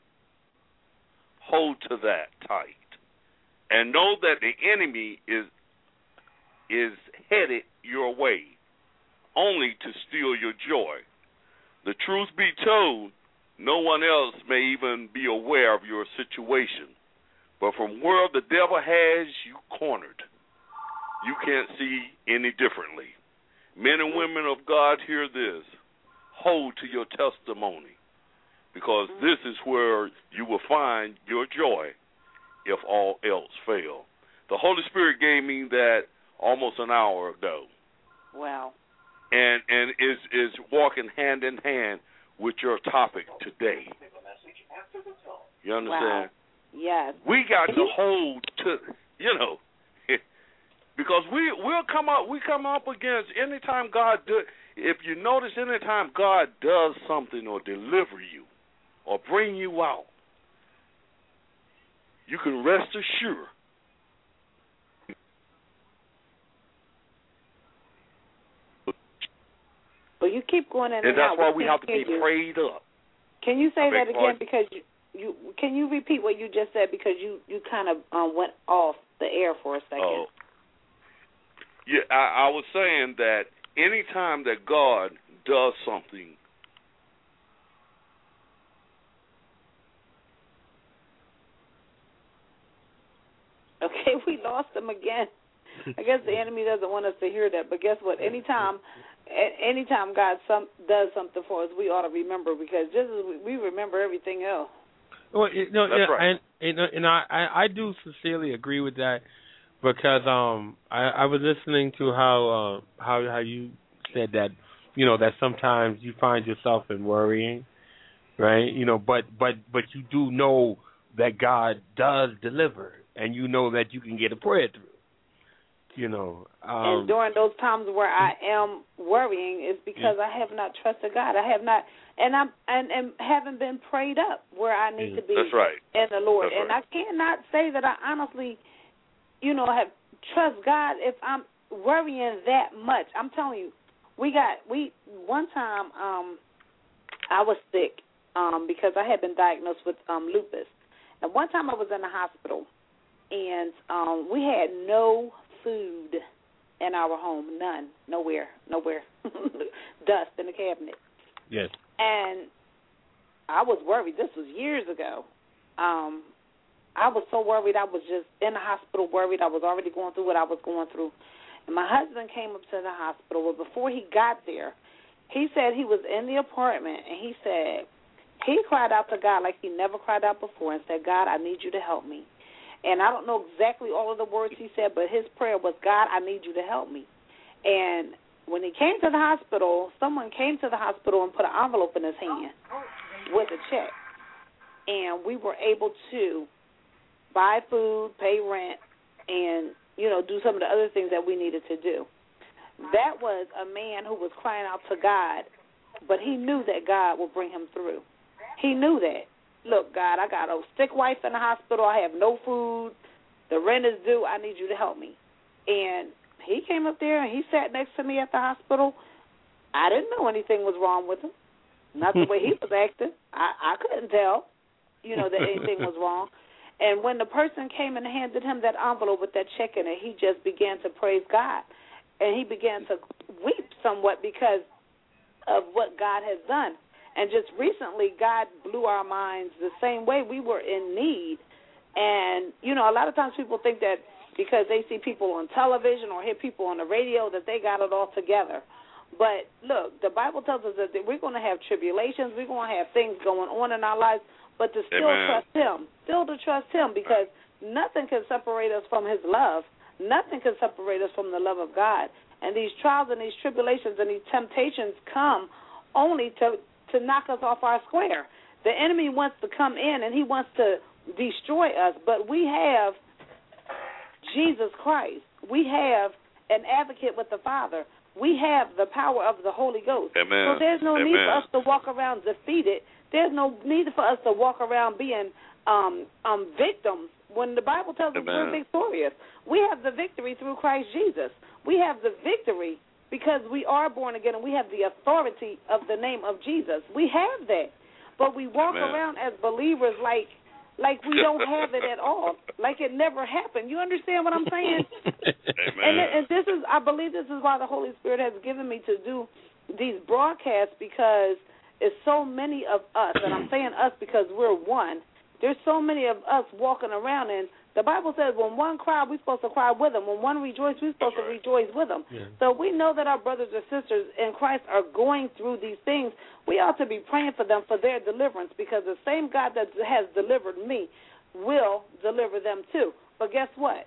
hold to that tight, and know that the enemy is is headed your way, only to steal your joy. The truth be told, no one else may even be aware of your situation. But from where the devil has you cornered, you can't see any differently. Men and women of God, hear this. Hold to your testimony, because this is where you will find your joy if all else fail. The Holy Spirit gave me that almost an hour ago. Wow. And and is is walking hand in hand with your topic today. You understand? Wow. Yes. We got to hold to, you know, because we we'll come up we come up against anytime God do. If you notice, anytime God does something or deliver you or bring you out, you can rest assured. But you keep going in and, and that's out. why we we have to be you. prayed up. Can you say that again? Pardon? Because you, you can you repeat what you just said, because you you kind of um, went off the air for a second. Oh, yeah. I, I was saying that anytime that God does something, okay, we lost him again. I guess the enemy doesn't want us to hear that, but guess what? Anytime, anytime God some, does something for us, we ought to remember, because just as we remember everything else. Well, you know, That's right. And, and, and I, I do sincerely agree with that, because um, I, I was listening to how uh, how how you said that, you know, that sometimes you find yourself in worrying, right? You know, but but but you do know that God does deliver, and you know that you can get a prayer through. You know, um, and during those times where I am worrying, is because yeah. I have not trusted God. I have not, and I'm and, and haven't been prayed up where I need yeah. to be. That's right. In the Lord, That's and right. I cannot say that I honestly, you know, have trust God if I'm worrying that much. I'm telling you, we got we one time um, I was sick um, because I had been diagnosed with um, lupus, and one time I was in the hospital, and um, we had no food in our home, none, nowhere, nowhere, dust in the cabinet. Yes. And I was worried. This was years ago. Um, I was so worried. I was just in the hospital worried. I was already going through what I was going through. And my husband came up to the hospital. Well, before he got there, he said he was in the apartment, and he said he cried out to God like he never cried out before and said, God, I need you to help me. And I don't know exactly all of the words he said, but his prayer was, God, I need you to help me. And when he came to the hospital, someone came to the hospital and put an envelope in his hand with a check. And we were able to buy food, pay rent, and, you know, do some of the other things that we needed to do. That was a man who was crying out to God, but he knew that God would bring him through. He knew that. Look, God, I got a sick wife in the hospital. I have no food. The rent is due. I need you to help me. And he came up there, and he sat next to me at the hospital. I didn't know anything was wrong with him, not the way he was acting. I, I couldn't tell, you know, that anything was wrong. And when the person came and handed him that envelope with that check in it, he just began to praise God. And he began to weep somewhat because of what God has done. And just recently, God blew our minds the same way. We were in need. And, you know, a lot of times people think that because they see people on television or hear people on the radio that they got it all together. But, look, the Bible tells us that we're going to have tribulations. We're going to have things going on in our lives, but to still Amen. trust him, still to trust him, because nothing can separate us from his love. Nothing can separate us from the love of God. And these trials and these tribulations and these temptations come only to to knock us off our square. The enemy wants to come in and he wants to destroy us, but we have Jesus Christ. We have an advocate with the Father. We have the power of the Holy Ghost. Amen. So there's no Amen. need for us to walk around defeated. There's no need for us to walk around being um, um, victims when the Bible tells us Amen. we're victorious. We have the victory through Christ Jesus. We have the victory because we are born again, and we have the authority of the name of Jesus. We have that. But we walk Amen. around as believers like like we don't have it at all, like it never happened. You understand what I'm saying? Amen. And, and this is, I believe this is why the Holy Spirit has given me to do these broadcasts, because it's so many of us, and I'm saying us because we're one, there's so many of us walking around, and the Bible says when one cries, we're supposed to cry with them. When one rejoices, we're supposed That's right. to rejoice with them. Yeah. So we know that our brothers and sisters in Christ are going through these things. We ought to be praying for them for their deliverance, because the same God that has delivered me will deliver them too. But guess what?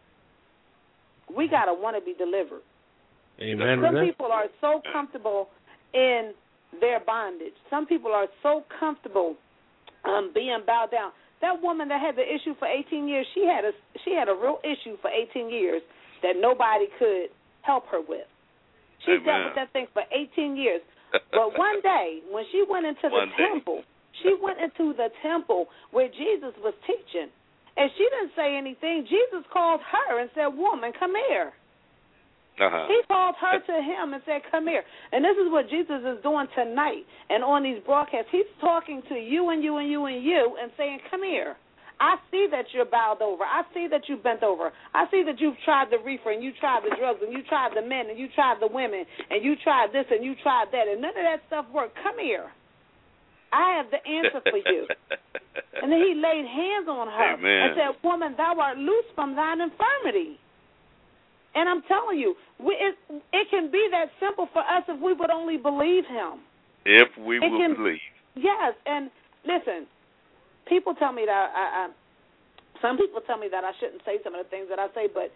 We got to want to be delivered. Amen. Some people are so comfortable in their bondage. Some people are so comfortable um, being bowed down. That woman that had the issue for eighteen years, she had a she had a real issue for eighteen years that nobody could help her with. She Amen. dealt with that thing for eighteen years. But one day, when she went into the One day. temple, she went into the temple where Jesus was teaching, and she didn't say anything. Jesus called her and said, "Woman, come here." Uh-huh. He called her to him and said, "Come here." And this is what Jesus is doing tonight and on these broadcasts. He's talking to you and you and you and you and saying, "Come here. I see that you're bowed over. I see that you bent over. I see that you've tried the reefer and you tried the drugs and you tried the men and you tried the women and you tried this and you tried that, and none of that stuff worked. Come here. I have the answer for you." And then he laid hands on her Amen. and said, "Woman, thou art loose from thine infirmity." And I'm telling you, we, it, it can be that simple for us if we would only believe him. If we It will can- believe. Yes, and listen, people tell me that I, I, some people tell me that I shouldn't say some of the things that I say, but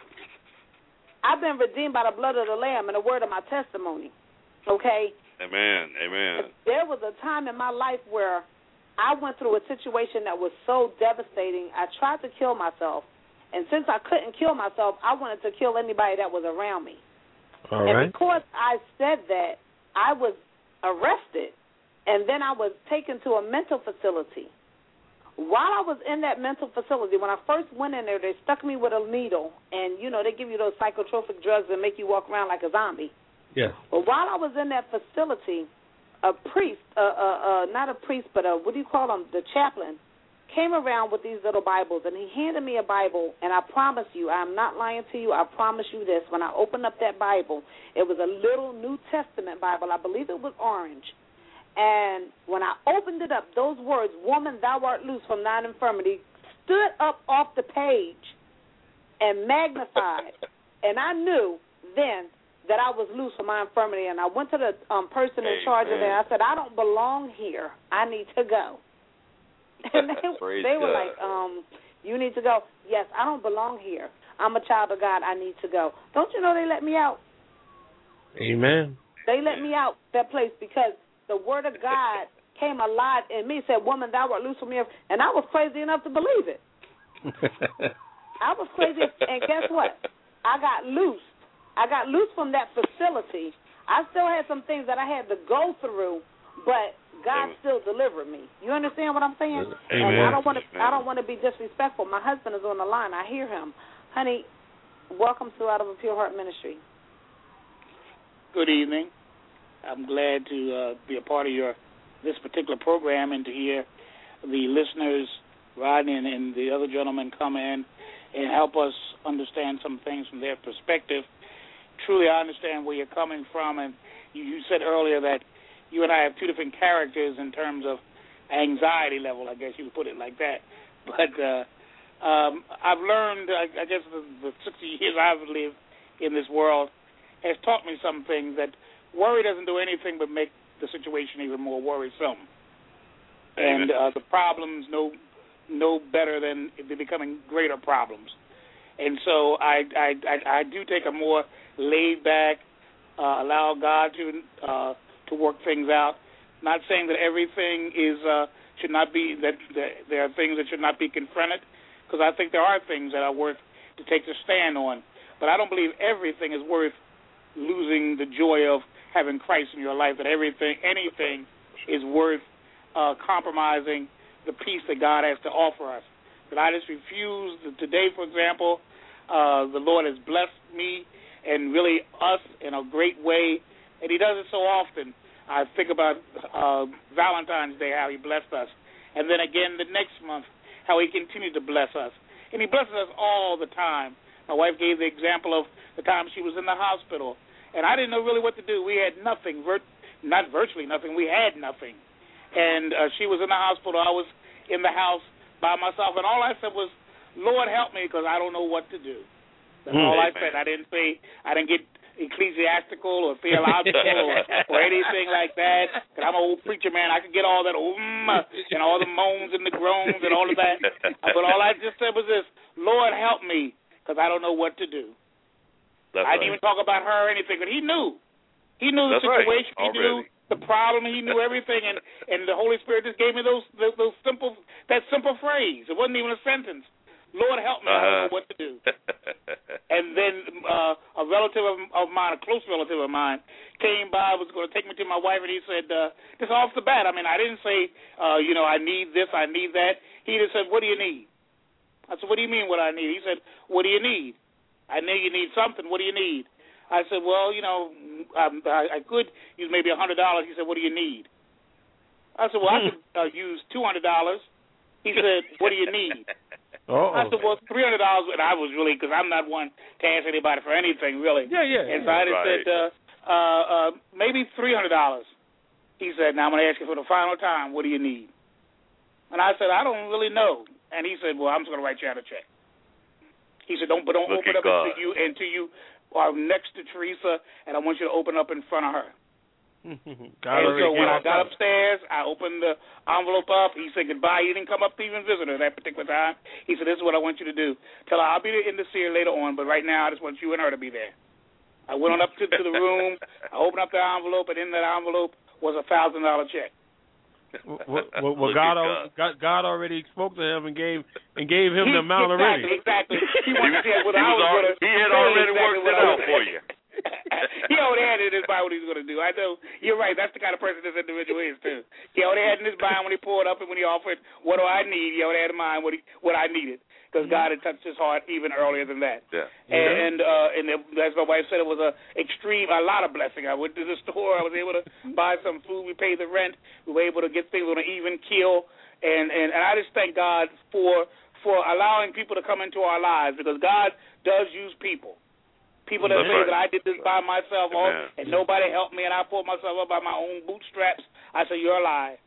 I've been redeemed by the blood of the Lamb and the word of my testimony, okay? Amen. Amen. There was a time in my life where I went through a situation that was so devastating, I tried to kill myself. And since I couldn't kill myself, I wanted to kill anybody that was around me. All and right. because I said that, I was arrested, and then I was taken to a mental facility. While I was in that mental facility, when I first went in there, they stuck me with a needle, and, you know, they give you those psychotropic drugs that make you walk around like a zombie. Yes. But while I was in that facility, a priest, uh, uh, uh, not a priest, but a, what do you call them, the chaplain, came around with these little Bibles, and he handed me a Bible, and I promise you, I'm not lying to you, I promise you this, when I opened up that Bible, it was a little New Testament Bible. I believe it was orange. And when I opened it up, those words, "Woman, thou art loose from thine infirmity," stood up off the page and magnified. And I knew then that I was loose from my infirmity, and I went to the um, person in charge of it, and I said, "I don't belong here. I need to go." And they, they were God. like, um, "You need to go." "Yes, I don't belong here. I'm a child of God. I need to go." Don't you know they let me out? Amen. They let me out that place because the word of God came alive in me, said, "Woman, thou art loose from me." And I was crazy enough to believe it. I was crazy. And guess what? I got loose. I got loose from that facility. I still had some things that I had to go through, but God still delivered me. You understand what I'm saying? Amen. And I don't want to. I don't want to be disrespectful. My husband is on the line. I hear him. Honey, welcome to Out of a Pure Heart Ministry. Good evening. I'm glad to uh, be a part of your this particular program and to hear the listeners, Rodney and, and the other gentlemen, come in and help us understand some things from their perspective. Truly, I understand where you're coming from, and you, you said earlier that you and I have two different characters in terms of anxiety level, I guess you would put it like that. But uh, um, I've learned, I, I guess the, the sixty years I've lived in this world has taught me some things, that worry doesn't do anything but make the situation even more worrisome. And uh, the problems no no better than they're becoming greater problems. And so I, I, I, I do take a more laid back, uh, allow God to uh, to work things out. Not saying that everything is uh, should not be, that, that there are things that should not be confronted, because I think there are things that are worth to take a stand on. But I don't believe everything is worth losing the joy of having Christ in your life, that everything, anything is worth uh, compromising the peace that God has to offer us. That I just refuse, today, for example, uh, the Lord has blessed me and really us in a great way, and he does it so often. I think about uh, Valentine's Day, how he blessed us, and then again the next month, how he continued to bless us. And he blesses us all the time. My wife gave the example of the time she was in the hospital, and I didn't know really what to do. We had nothing, vir- not virtually nothing. We had nothing. And uh, she was in the hospital. I was in the house by myself, and all I said was, Lord, help me, because I don't know what to do. That's mm, all I amen. said. I didn't say, I didn't get ecclesiastical or theological or, or anything like that, because I'm an old preacher, man. I could get all that um and all the moans and the groans and all of that. But all I just said was this, Lord, help me, because I don't know what to do. That's I didn't right. even talk about her or anything, but he knew. He knew the That's situation. Right. He knew the problem. He knew everything, and, and the Holy Spirit just gave me those, those those simple that simple phrase. It wasn't even a sentence. Lord, help me. Uh-huh. I don't know what to do. And then uh, a relative of, of mine, a close relative of mine, came by, was going to take me to my wife, and he said, uh, just off the bat, I mean, I didn't say, uh, you know, I need this, I need that. He just said, what do you need? I said, what do you mean what I need? He said, what do you need? I know you need something. What do you need? I said, well, you know, um, I, I could use maybe one hundred dollars. He said, what do you need? I said, well, I could uh, use two hundred dollars. He said, what do you need? Uh-oh. I said, well, three hundred dollars, and I was really, because I'm not one to ask anybody for anything, really. Yeah, yeah. And so I just right. said, uh, uh, uh, maybe three hundred dollars. He said, now I'm going to ask you for the final time, what do you need? And I said, I don't really know. And he said, well, I'm just going to write you out a check. He said, don't, but don't Look open up God. until you, until you are next to Teresa, and I want you to open up in front of her. And so when I got upstairs, I opened the envelope up. He said goodbye. He didn't come up to even visit her that particular time. He said, this is what I want you to do. Tell her I'll be in to see her later on, but right now I just want you and her to be there. I went on up to, to the room. I opened up the envelope, and in that envelope was a one thousand dollars check. Well, well, well God, God. God already spoke to him and gave and gave him he, the amount exactly, already. Exactly. He, he, he, was already, he had already exactly worked it out for you. He already had it in his mind what he was going to do. I know. You're right. That's the kind of person this individual is, too. He already had in his mind when he pulled up and when he offered, what do I need? He already had in mind what he, what I needed, because God had touched his heart even earlier than that. Yeah. And, uh, and it, as my wife said, it was a extreme, a lot of blessing. I went to the store. I was able to buy some food. We paid the rent. We were able to get things on an even keel. And, and, and I just thank God for for allowing people to come into our lives, because God does use people. People that That's say right. that I did this by myself all, and nobody helped me and I pulled myself up by my own bootstraps, I say, you're a lie.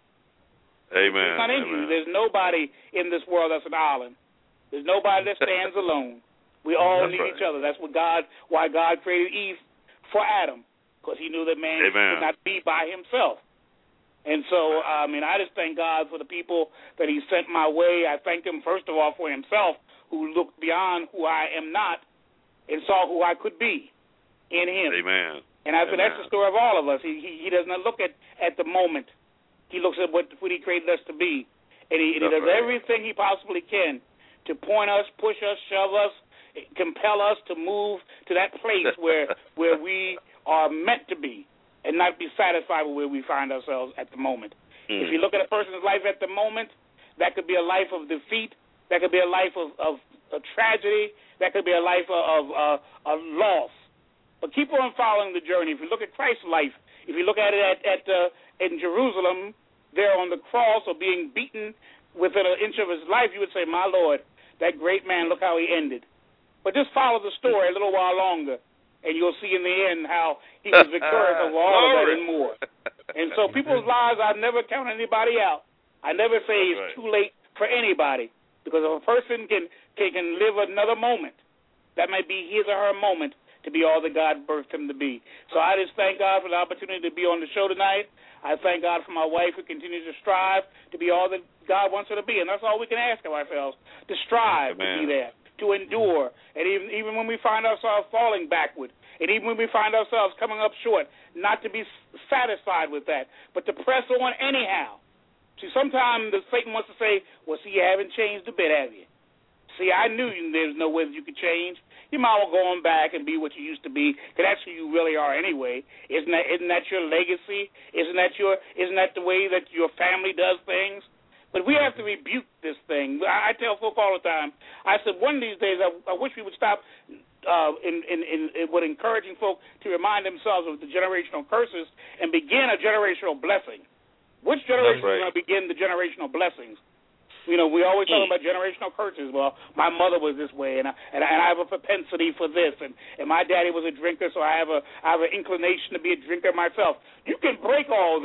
Amen. It's not in Amen. you. There's nobody in this world that's an island. There's nobody that stands alone. We all that's need right. each other. That's what God, why God created Eve for Adam, because he knew that man Amen. could not be by himself. And so, I mean, I just thank God for the people that he sent my way. I thank him, first of all, for himself, who looked beyond who I am not and saw who I could be in him. Amen. And I said, Amen. that's the story of all of us. He, he, he does not look at, at the moment. He looks at what, what he created us to be. And he, and he does right. everything he possibly can to point us, push us, shove us, compel us to move to that place where where we are meant to be and not be satisfied with where we find ourselves at the moment. Mm. If you look at a person's life at the moment, that could be a life of defeat. That could be a life of, of a tragedy. That could be a life of, of uh, a loss. But keep on following the journey. If you look at Christ's life, if you look at it at, at uh, in Jerusalem, there on the cross or being beaten within an inch of his life, you would say, my Lord, that great man, look how he ended. But just follow the story a little while longer, and you'll see in the end how he was victorious over all of that and more. And so people's lives, I never count anybody out. I never say That's it's right. too late for anybody, because if a person can, can, can live another moment, that might be his or her moment to be all that God birthed him to be. So I just thank God for the opportunity to be on the show tonight. I thank God for my wife, who continues to strive to be all that God wants her to be, and that's all we can ask of ourselves, to strive Amen. to be there, to endure, and even, even when we find ourselves falling backward, and even when we find ourselves coming up short, not to be satisfied with that, but to press on anyhow. See, sometimes the Satan wants to say, well, see, you haven't changed a bit, have you? See, I knew there's no way that you could change. You might well go on back and be what you used to be, because that's who you really are anyway. Isn't that isn't that your legacy? Isn't that your isn't that the way that your family does things? But we have to rebuke this thing. I, I tell folk all the time. I said one of these days I, I wish we would stop uh, in, in, in, in with encouraging folk to remind themselves of the generational curses and begin a generational blessing. Which generation right. is going to begin the generational blessings? You know, we always talk about generational curses. Well, my mother was this way, and I, and I, and I have a propensity for this, and, and my daddy was a drinker, so I have a I have an inclination to be a drinker myself. You can break all that.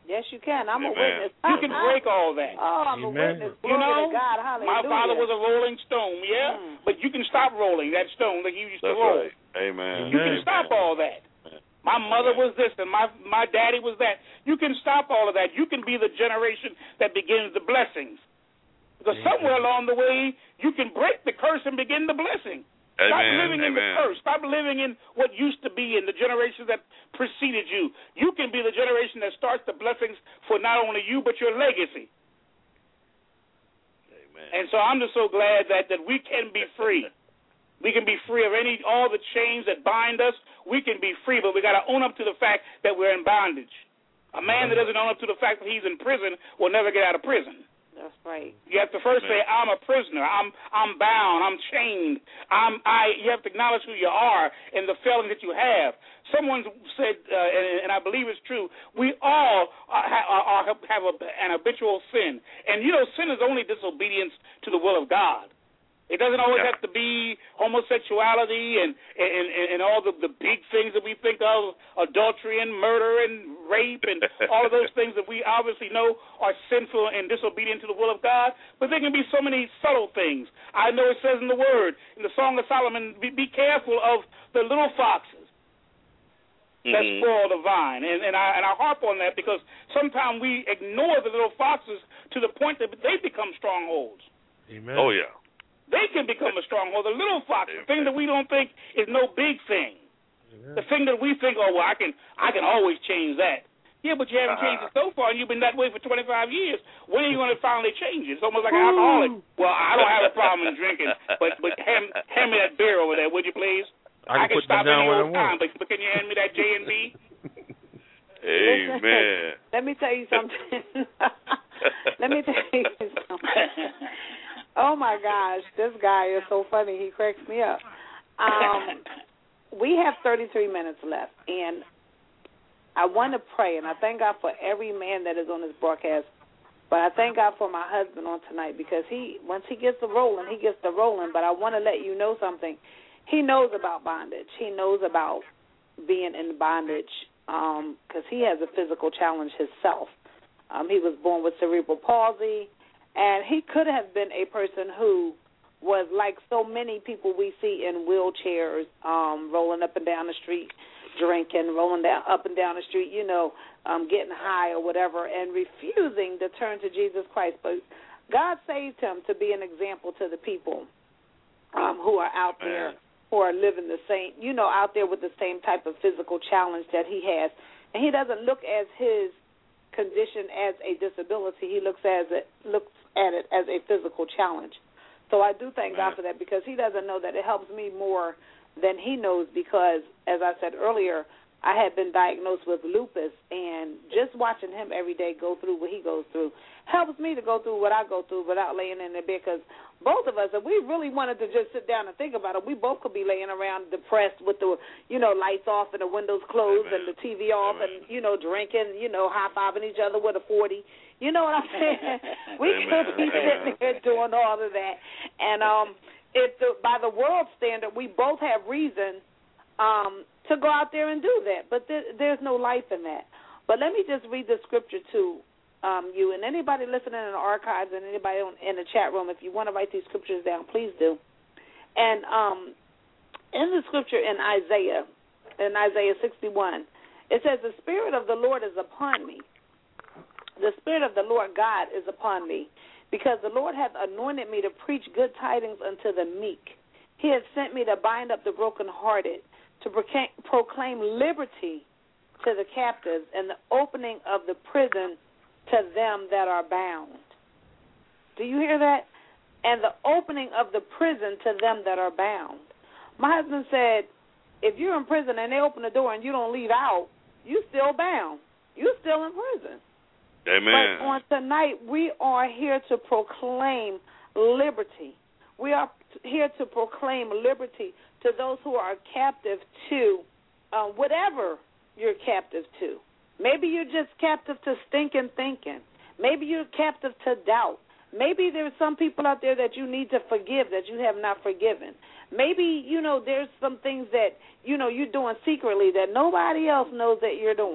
Yes, you can. I'm Amen. a witness. You can break all that. Oh, I'm Amen. a witness. Glory You know, to God. Hallelujah. my father was a rolling stone, yeah? Mm. But you can stop rolling that stone that you used That's to roll. right. Amen. You can Amen. stop all that. My mother was this and my my daddy was that. You can stop all of that. You can be the generation that begins the blessings. Because Amen. somewhere along the way, you can break the curse and begin the blessing. Stop Amen. living in Amen. the curse. Stop living in what used to be in the generations that preceded you. You can be the generation that starts the blessings for not only you but your legacy. Amen. And so I'm just so glad that, that we can be free. We can be free of any all the chains that bind us. We can be free, but we got to own up to the fact that we're in bondage. A man that doesn't own up to the fact that he's in prison will never get out of prison. That's right. You have to first say, I'm a prisoner. I'm I'm bound. I'm chained. I'm I. You have to acknowledge who you are and the feeling that you have. Someone said, uh, and, and I believe it's true, we all are, are, are, have a, an habitual sin. And, you know, sin is only disobedience to the will of God. It doesn't always Yeah. have to be homosexuality and and, and all the, the big things that we think of, adultery and murder and rape and all of those things that we obviously know are sinful and disobedient to the will of God. But there can be so many subtle things. I know it says in the Word, in the Song of Solomon, be, be careful of the little foxes that Mhm. spoil the vine. And, and, I, and I harp on that because sometimes we ignore the little foxes to the point that they become strongholds. Amen. Oh, yeah. They can become a stronghold. The little fox, the thing that we don't think is no big thing. Amen. The thing that we think, oh, well, I can I can always change that. Yeah, but you haven't changed it so far, and you've been that way for twenty-five years. When are you going to finally change it? It's almost like an alcoholic. Well, I don't have a problem in drinking, but but hand, hand me that beer over there, would you please? I can, I can put stop them down any when I old want. time, but, but can you hand me that J and B? Amen. Let me tell you something. Let me tell you something. Oh, my gosh. This guy is so funny. He cracks me up. Um, we have thirty-three minutes left, and I want to pray, and I thank God for every man that is on this broadcast, but I thank God for my husband on tonight because he, once he gets the rolling, he gets the rolling, but I want to let you know something. He knows about bondage. He knows about being in bondage because um, he has a physical challenge himself. Um, he was born with cerebral palsy, and he could have been a person who was like so many people we see in wheelchairs, um, rolling up and down the street, drinking, rolling down up and down the street, you know, um, getting high or whatever, and refusing to turn to Jesus Christ. But God saved him to be an example to the people um, who are out there, who are living the same, you know, out there with the same type of physical challenge that he has. And he doesn't look as his condition as a disability. He looks as it looks at it as a physical challenge. So I do thank God for that because he doesn't know that it helps me more than he knows because, as I said earlier, I had been diagnosed with lupus, and just watching him every day go through what he goes through helps me to go through what I go through without laying in the bed because both of us, if we really wanted to just sit down and think about it, we both could be laying around depressed with the, you know, lights off and the windows closed Amen. And the T V off Amen. And, you know, drinking, you know, high-fiving each other with a forty. You know what I'm saying? We Amen. could be sitting there doing all of that. And um, if the, by the world standard, we both have reason um, to go out there and do that. But there, there's no life in that. But let me just read the scripture to um, you. And anybody listening in the archives and anybody on, in the chat room, if you want to write these scriptures down, please do. And um, in the scripture in Isaiah, in Isaiah sixty-one, it says, the Spirit of the Lord is upon me. The Spirit of the Lord God is upon me, because the Lord hath anointed me to preach good tidings unto the meek. He hath sent me to bind up the brokenhearted, to proclaim liberty to the captives, and the opening of the prison to them that are bound. Do you hear that? And the opening of the prison to them that are bound. My husband said, if you're in prison and they open the door and you don't leave out, you still bound. You still in prison. Amen. But on tonight, we are here to proclaim liberty. We are here to proclaim liberty to those who are captive to uh, whatever you're captive to. Maybe you're just captive to stinking thinking. Maybe you're captive to doubt. Maybe there's some people out there that you need to forgive that you have not forgiven. Maybe, you know, there's some things that, you know, you're doing secretly that nobody else knows that you're doing.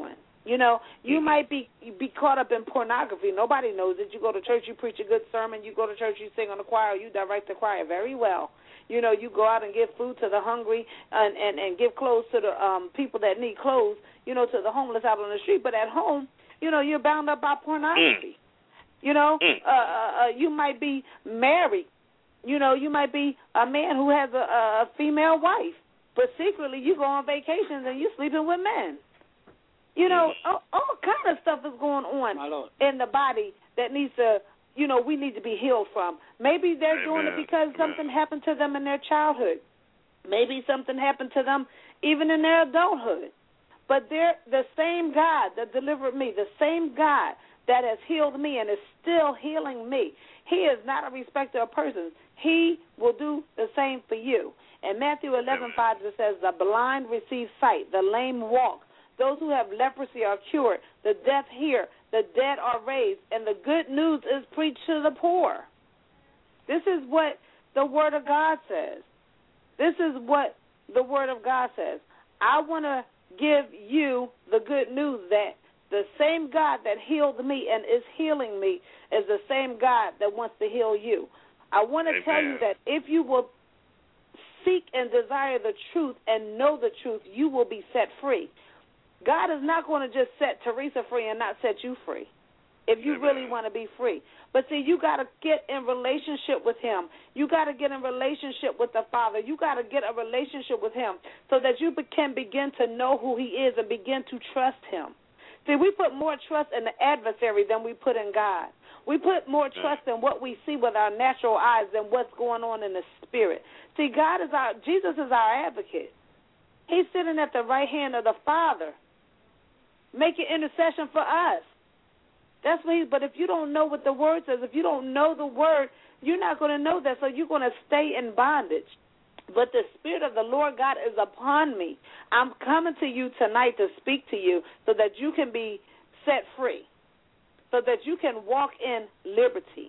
You know, you mm-hmm. might be be caught up in pornography. Nobody knows it. You go to church, you preach a good sermon. You go to church, you sing on the choir, you direct the choir very well. You know, you go out and give food to the hungry and, and, and give clothes to the um, people that need clothes, you know, to the homeless out on the street. But at home, you know, you're bound up by pornography. Mm. You know, mm. uh, uh, you might be married. You know, you might be a man who has a, a female wife. But secretly you go on vacations and you're sleeping with men. You know, all, all kind of stuff is going on in the body that needs to, you know, we need to be healed from. Maybe they're Amen. doing it because something Amen. happened to them in their childhood. Maybe something happened to them even in their adulthood. But they're the same God that delivered me, the same God that has healed me and is still healing me. He is not a respecter of persons. He will do the same for you. In Matthew eleven five, it says, the blind receive sight, the lame walk. Those who have leprosy are cured, the deaf hear, the dead are raised, and the good news is preached to the poor. This is what the Word of God says. This is what the Word of God says. I want to give you the good news that the same God that healed me and is healing me is the same God that wants to heal you. I want to Amen. tell you that if you will seek and desire the truth and know the truth, you will be set free. God is not going to just set Teresa free and not set you free if you Amen. really want to be free. But, see, you got to get in relationship with him. You got to get in relationship with the Father. You got to get a relationship with him so that you can begin to know who he is and begin to trust him. See, we put more trust in the adversary than we put in God. We put more trust in what we see with our natural eyes than what's going on in the spirit. See, God is our, Jesus is our advocate. He's sitting at the right hand of the Father, making intercession for us. That's what he's, but if you don't know what the word says, if you don't know the word, you're not going to know that, so you're going to stay in bondage. But the Spirit of the Lord God is upon me. I'm coming to you tonight to speak to you so that you can be set free, so that you can walk in liberty.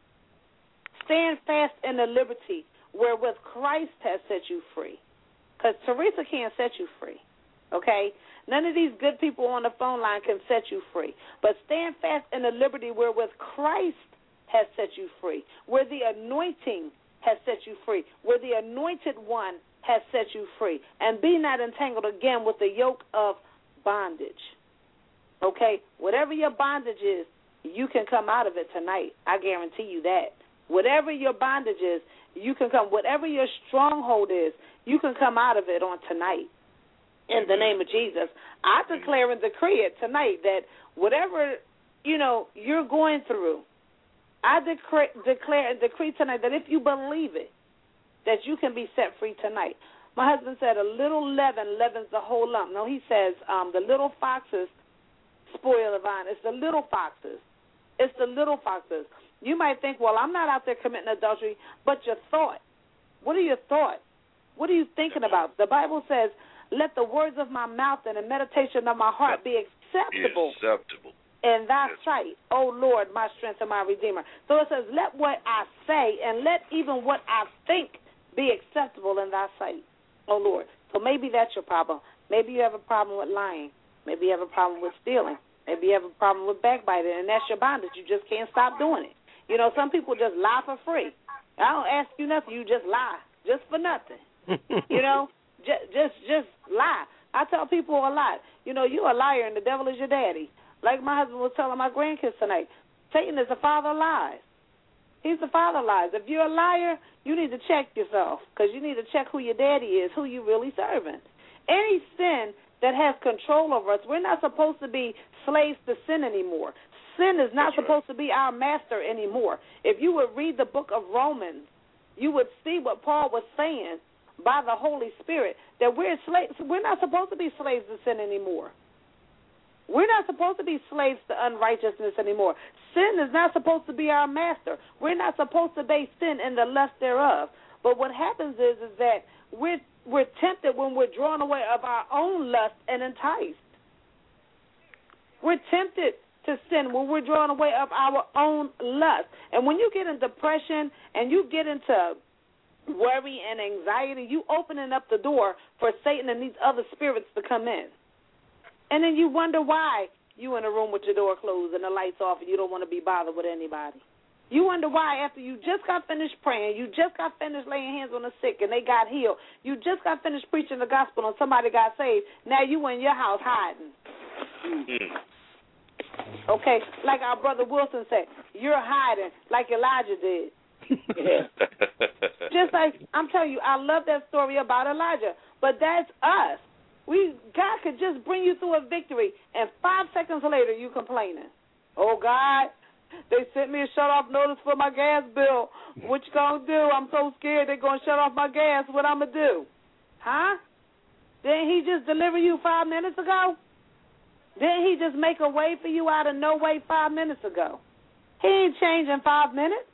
Stand fast in the liberty wherewith Christ has set you free. Because Teresa can't set you free, okay? None of these good people on the phone line can set you free. But stand fast in the liberty wherewith Christ has set you free, where the anointing has set you free, where the anointed one has set you free. And be not entangled again with the yoke of bondage. Okay? Whatever your bondage is, you can come out of it tonight. I guarantee you that. Whatever your bondage is, you can come. Whatever your stronghold is, you can come out of it on tonight. In the name of Jesus, I declare and decree it tonight that whatever, you know, you're going through, I declare, declare and decree tonight that if you believe it, that you can be set free tonight. My husband said a little leaven leavens the whole lump. No, he says um, the little foxes spoil the vine. It's the little foxes. It's the little foxes. You might think, well, I'm not out there committing adultery, but your thought. What are your thoughts? What are you thinking about? The Bible says, let the words of my mouth and the meditation of my heart be acceptable, be acceptable. in thy yes. sight, O Lord, my strength and my redeemer. So it says, let what I say and let even what I think be acceptable in thy sight, O Lord. So maybe that's your problem. Maybe you have a problem with lying. Maybe you have a problem with stealing. Maybe you have a problem with backbiting, and that's your bondage. You just can't stop doing it. You know, some people just lie for free. I don't ask you nothing. You just lie, just for nothing. You know, just, just just lie. I tell people a lot. You know, you're a liar, and the devil is your daddy. Like my husband was telling my grandkids tonight, Satan is the father of lies. He's the father of lies. If you're a liar, you need to check yourself, because you need to check who your daddy is, who you really serving. Any sin that has control over us, we're not supposed to be slaves to sin anymore. Sin is not That's supposed right. to be our master anymore. If you would read the book of Romans, you would see what Paul was saying by the Holy Spirit, that we're slaves. We're not supposed to be slaves to sin anymore. We're not supposed to be slaves to unrighteousness anymore. Sin is not supposed to be our master. We're not supposed to base sin in the lust thereof. But what happens is, is that we're, we're tempted when we're drawn away of our own lust and enticed. We're tempted to sin when we're drawn away of our own lust. And when you get in depression and you get into worry and anxiety, you opening up the door for Satan and these other spirits to come in. And then you wonder why you in a room with your door closed and the lights off and you don't want to be bothered with anybody. You wonder why after you just got finished praying, you just got finished laying hands on the sick and they got healed, you just got finished preaching the gospel and somebody got saved, now you in your house hiding. Okay, like our brother Wilson said, you're hiding like Elijah did. Yeah. Just like, I'm telling you, I love that story about Elijah, but that's us. We God could just bring you through a victory, and five seconds later you complaining. Oh, God, they sent me a shut-off notice for my gas bill. What you going to do? I'm so scared they're going to shut off my gas. What I'm going to do? Huh? Didn't he just deliver you five minutes ago? Didn't he just make a way for you out of no way five minutes ago? He ain't changed in five minutes.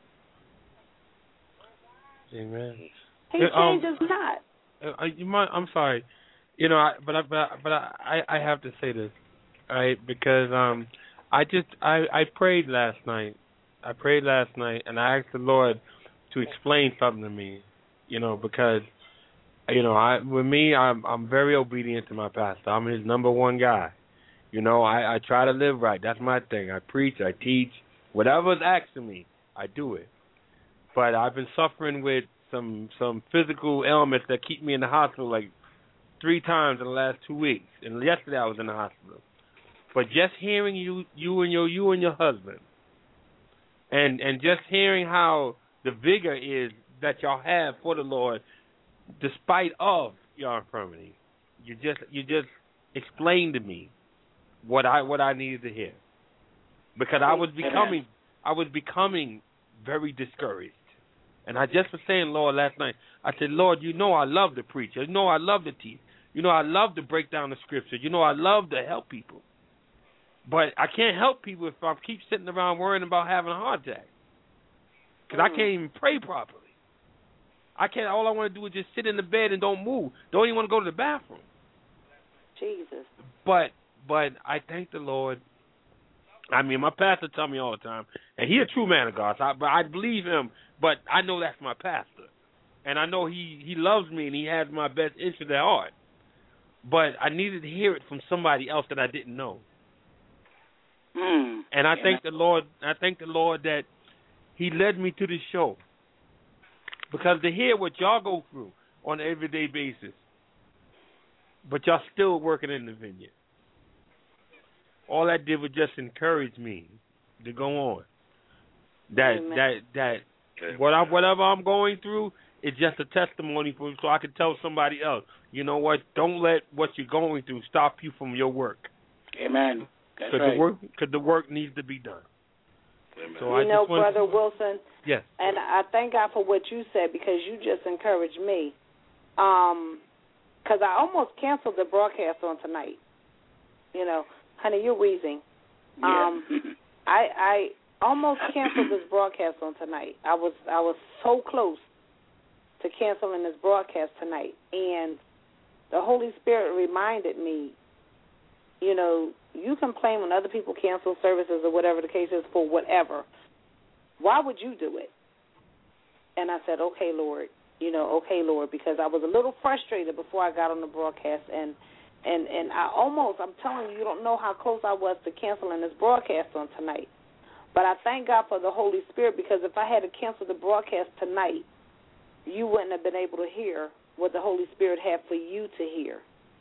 Amen. He um, changes not. Uh, you might, I'm sorry. You know, I, but I, but I, but I, I have to say this, right? Because um, I just I, I prayed last night. I prayed last night, and I asked the Lord to explain something to me. You know, because you know, I with me, I'm I'm very obedient to my pastor. I'm his number one guy. You know, I, I try to live right. That's my thing. I preach, I teach, whatever's asked of me, I do it. But I've been suffering with some some physical ailments that keep me in the hospital like three times in the last two weeks. And yesterday I was in the hospital. But just hearing you, you and your you and your husband, and and just hearing how the vigor is that y'all have for the Lord, despite of your infirmity, you just you just explained to me what I what I needed to hear, because I was becoming I was becoming very discouraged. And I just was saying, Lord, last night, I said, Lord, you know I love to preach. You know I love to teach. You know I love to break down the scripture. You know I love to help people. But I can't help people if I keep sitting around worrying about having a heart attack. Because mm. I can't even pray properly. I can't. All I want to do is just sit in the bed and don't move. Don't even want to go to the bathroom. Jesus. But but I thank the Lord. I mean, my pastor tell me all the time, and he a true man of God, so I, but I believe him, but I know that's my pastor. And I know he, he loves me and he has my best interest at heart. But I needed to hear it from somebody else that I didn't know. Mm. And I yeah. thank the Lord I thank the Lord that he led me to this show. Because to hear what y'all go through on an everyday basis, but y'all still working in the vineyard. All that did was just encourage me to go on. That Amen. that that what I, whatever I'm going through is just a testimony for so I can tell somebody else. You know what? Don't let what you're going through stop you from your work. Amen. That's Cause right. the work, because the work needs to be done. Amen. So you I know, just want Brother to, Wilson. Yes. And I thank God for what you said because you just encouraged me. Um, because I almost canceled the broadcast on tonight. You know, honey, you're wheezing. Yeah. Um, I I almost canceled this broadcast on tonight. I was I was so close to canceling this broadcast tonight, and the Holy Spirit reminded me, you know, you complain when other people cancel services or whatever the case is for whatever. Why would you do it? And I said, okay, Lord, you know, okay, Lord, because I was a little frustrated before I got on the broadcast, and and, and I almost, I'm telling you, you don't know how close I was to canceling this broadcast on tonight. But I thank God for the Holy Spirit, because if I had to cancel the broadcast tonight, you wouldn't have been able to hear what the Holy Spirit had for you to hear.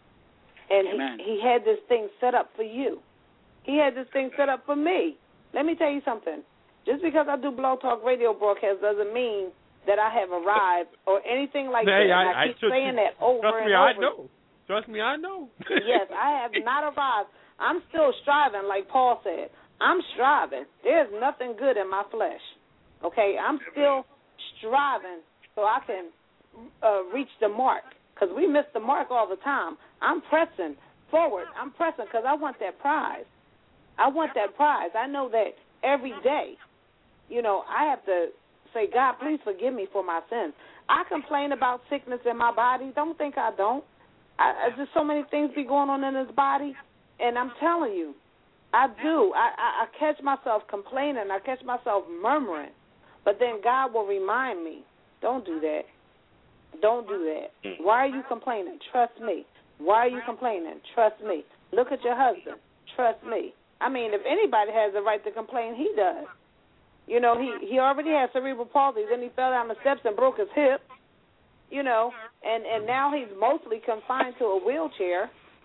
And he, he had this thing set up for you. He had this thing set up for me. Let me tell you something. Just because I do Blog Talk Radio broadcasts doesn't mean that I have arrived or anything like hey, that. I, And I, I keep trust saying you. that over Trust and me, over. I know. Trust me, I know. Yes, I have not arrived. I'm still striving, like Paul said. I'm striving. There's nothing good in my flesh. Okay? I'm still striving so I can uh, reach the mark, because we miss the mark all the time. I'm pressing forward. I'm pressing because I want that prize. I want that prize. I know that every day, you know, I have to say, God, please forgive me for my sins. I complain about sickness in my body. Don't think I don't. I, I just so many things be going on in this body, and I'm telling you, I do. I, I, I catch myself complaining. I catch myself murmuring. But then God will remind me, don't do that. Don't do that. Why are you complaining? Trust me. Why are you complaining? Trust me. Look at your husband. Trust me. I mean, if anybody has the right to complain, he does. You know, he, he already has cerebral palsy. Then he fell down the steps and broke his hip, you know, and, and now he's mostly confined to a wheelchair.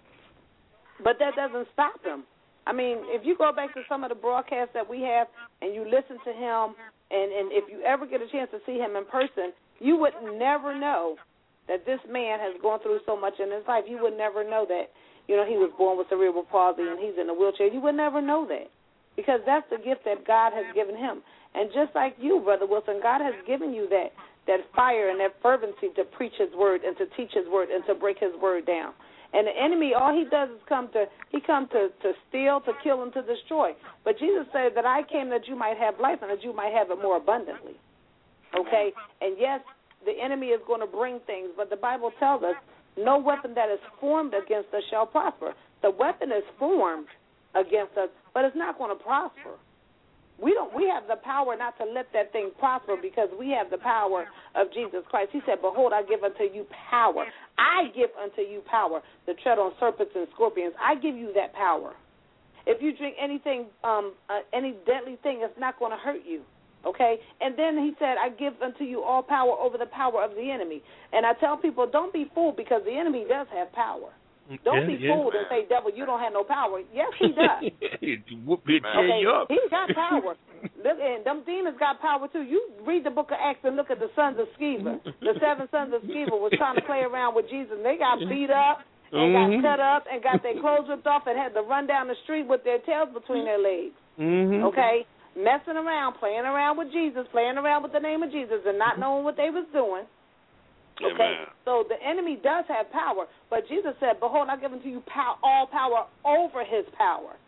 But that doesn't stop him. I mean, if you go back to some of the broadcasts that we have and you listen to him, and, and if you ever get a chance to see him in person, you would never know that this man has gone through so much in his life. You would never know that, you know, he was born with cerebral palsy and he's in a wheelchair. You would never know that because that's the gift that God has given him. And just like you, Brother Wilson, God has given you that, that fire and that fervency to preach his word and to teach his word and to break his word down. And the enemy, all he does is come to, he come to, to steal, to kill, and to destroy. But Jesus said that I came that you might have life and that you might have it more abundantly. Okay? And yes, the enemy is going to bring things, but the Bible tells us no weapon that is formed against us shall prosper. The weapon is formed against us, but it's not going to prosper. We don't. We have the power not to let that thing prosper because we have the power of Jesus Christ. He said, behold, I give unto you power. I give unto you power to tread on serpents and scorpions. I give you that power. If you drink anything, um, uh, any deadly thing, it's not going to hurt you. Okay? And then he said, I give unto you all power over the power of the enemy. And I tell people, don't be fooled because the enemy does have power. Don't yeah, be yeah. fooled and say, devil, you don't have no power. Yes, he does. Whoop it, Okay, you up. he got power. Look, and them demons got power too. You read the book of Acts and look at the sons of Sceva. The seven sons of Sceva was trying to play around with Jesus. And they got beat up and Mm-hmm. got cut up and got their clothes ripped off and had to run down the street with their tails between their legs. Mm-hmm. Okay, messing around, playing around with Jesus, playing around with the name of Jesus, and not knowing what they was doing. Okay, Amen. so the enemy does have power, but Jesus said, behold, I give unto you pow- all power over his power.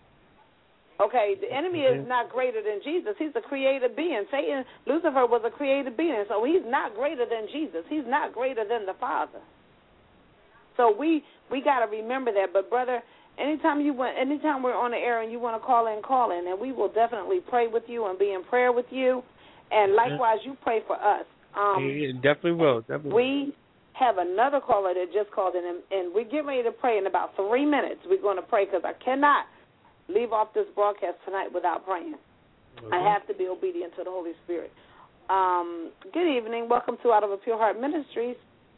Okay, the enemy is not greater than Jesus. He's a created being. Satan, Lucifer was a created being, so he's not greater than Jesus. He's not greater than the Father. So we we got to remember that. But, brother, anytime you want, anytime we're on the air and you want to call in, call in, and we will definitely pray with you and be in prayer with you, and likewise you pray for us. Um, yeah, definitely will. Definitely. We have another caller that just called in, and, and we're getting ready to pray in about three minutes. We're going to pray because I cannot leave off this broadcast tonight without praying. Okay. I have to be obedient to the Holy Spirit. Um, good evening. Welcome to Out of a Pure Heart Ministries.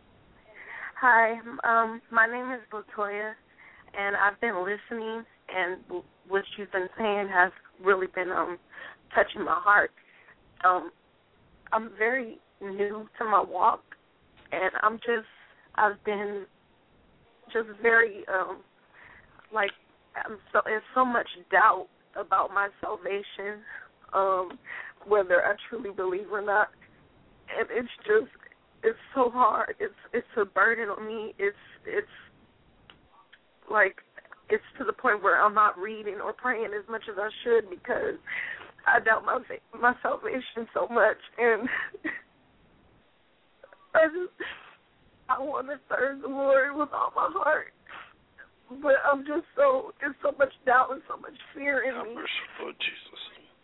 Hi, um, my name is Latoya, and I've been listening, and what you've been saying has really been um, touching my heart. Um, I'm very new to my walk, and I'm just, I've been just very, um, like, I'm so, there's so much doubt about my salvation, um, whether I truly believe or not, and it's just, it's so hard. It's it's a burden on me. It's it's like it's to the point where I'm not reading or praying as much as I should because I doubt my my salvation so much, and I just I want to serve the Lord with all my heart, but I'm just so there's so much doubt and so much fear in me. Merciful Jesus.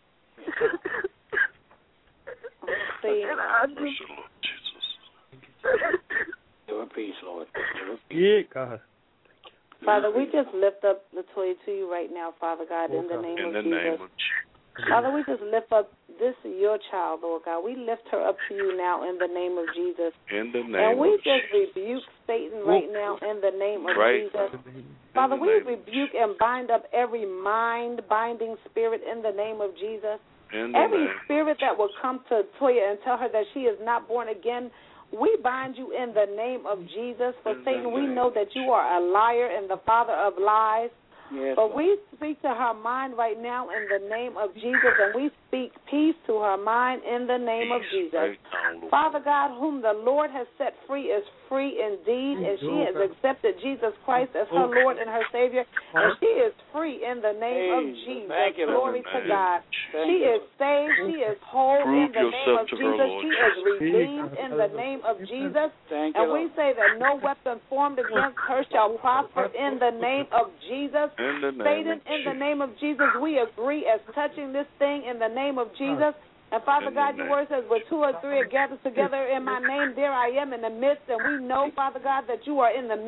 And I just, Merciful Jesus. Give her peace, Lord. Give her peace. Yeah, God. Father, we just lift up Latoya to you right now, Father God, in the name In of the Jesus. name of Jesus. Father, we just lift up this your child, Lord God. We lift her up to you now in the name of Jesus. In the name And we of just Jesus. rebuke Satan right now in the name of Right. Jesus. In Father, the we name of rebuke and bind up every mind-binding spirit in the name of Jesus. In the Every name. spirit that will come to Toya and tell her that she is not born again, we bind you in the name of Jesus. For In the Satan, we name know that you are a liar and the father of lies. Yes, But Lord. we speak to her mind right now in the name of Jesus, and we speak peace to her mind in the name of Peace Jesus. right now, Lord. Father God, whom the Lord has set free is free indeed, and she has accepted Jesus Christ as her Lord and her Savior, and she is free in the name of Hey, Jesus. thank you, Glory Lord. to Name. God. Thank She you. is saved. She is whole Prove in the name yourself of to her, Jesus. Lord She is Jesus. redeemed in the name of Jesus. Thank you, And we Lord. say that no weapon formed against her shall prosper in the name of Jesus. In the name Satan, of in the Jesus. name of Jesus, we agree as touching this thing in the name of Jesus. And Father In the God, your name. word says, where two or three are gathered together in my name, there I am in the midst. And we know, Father God, that you are in the midst.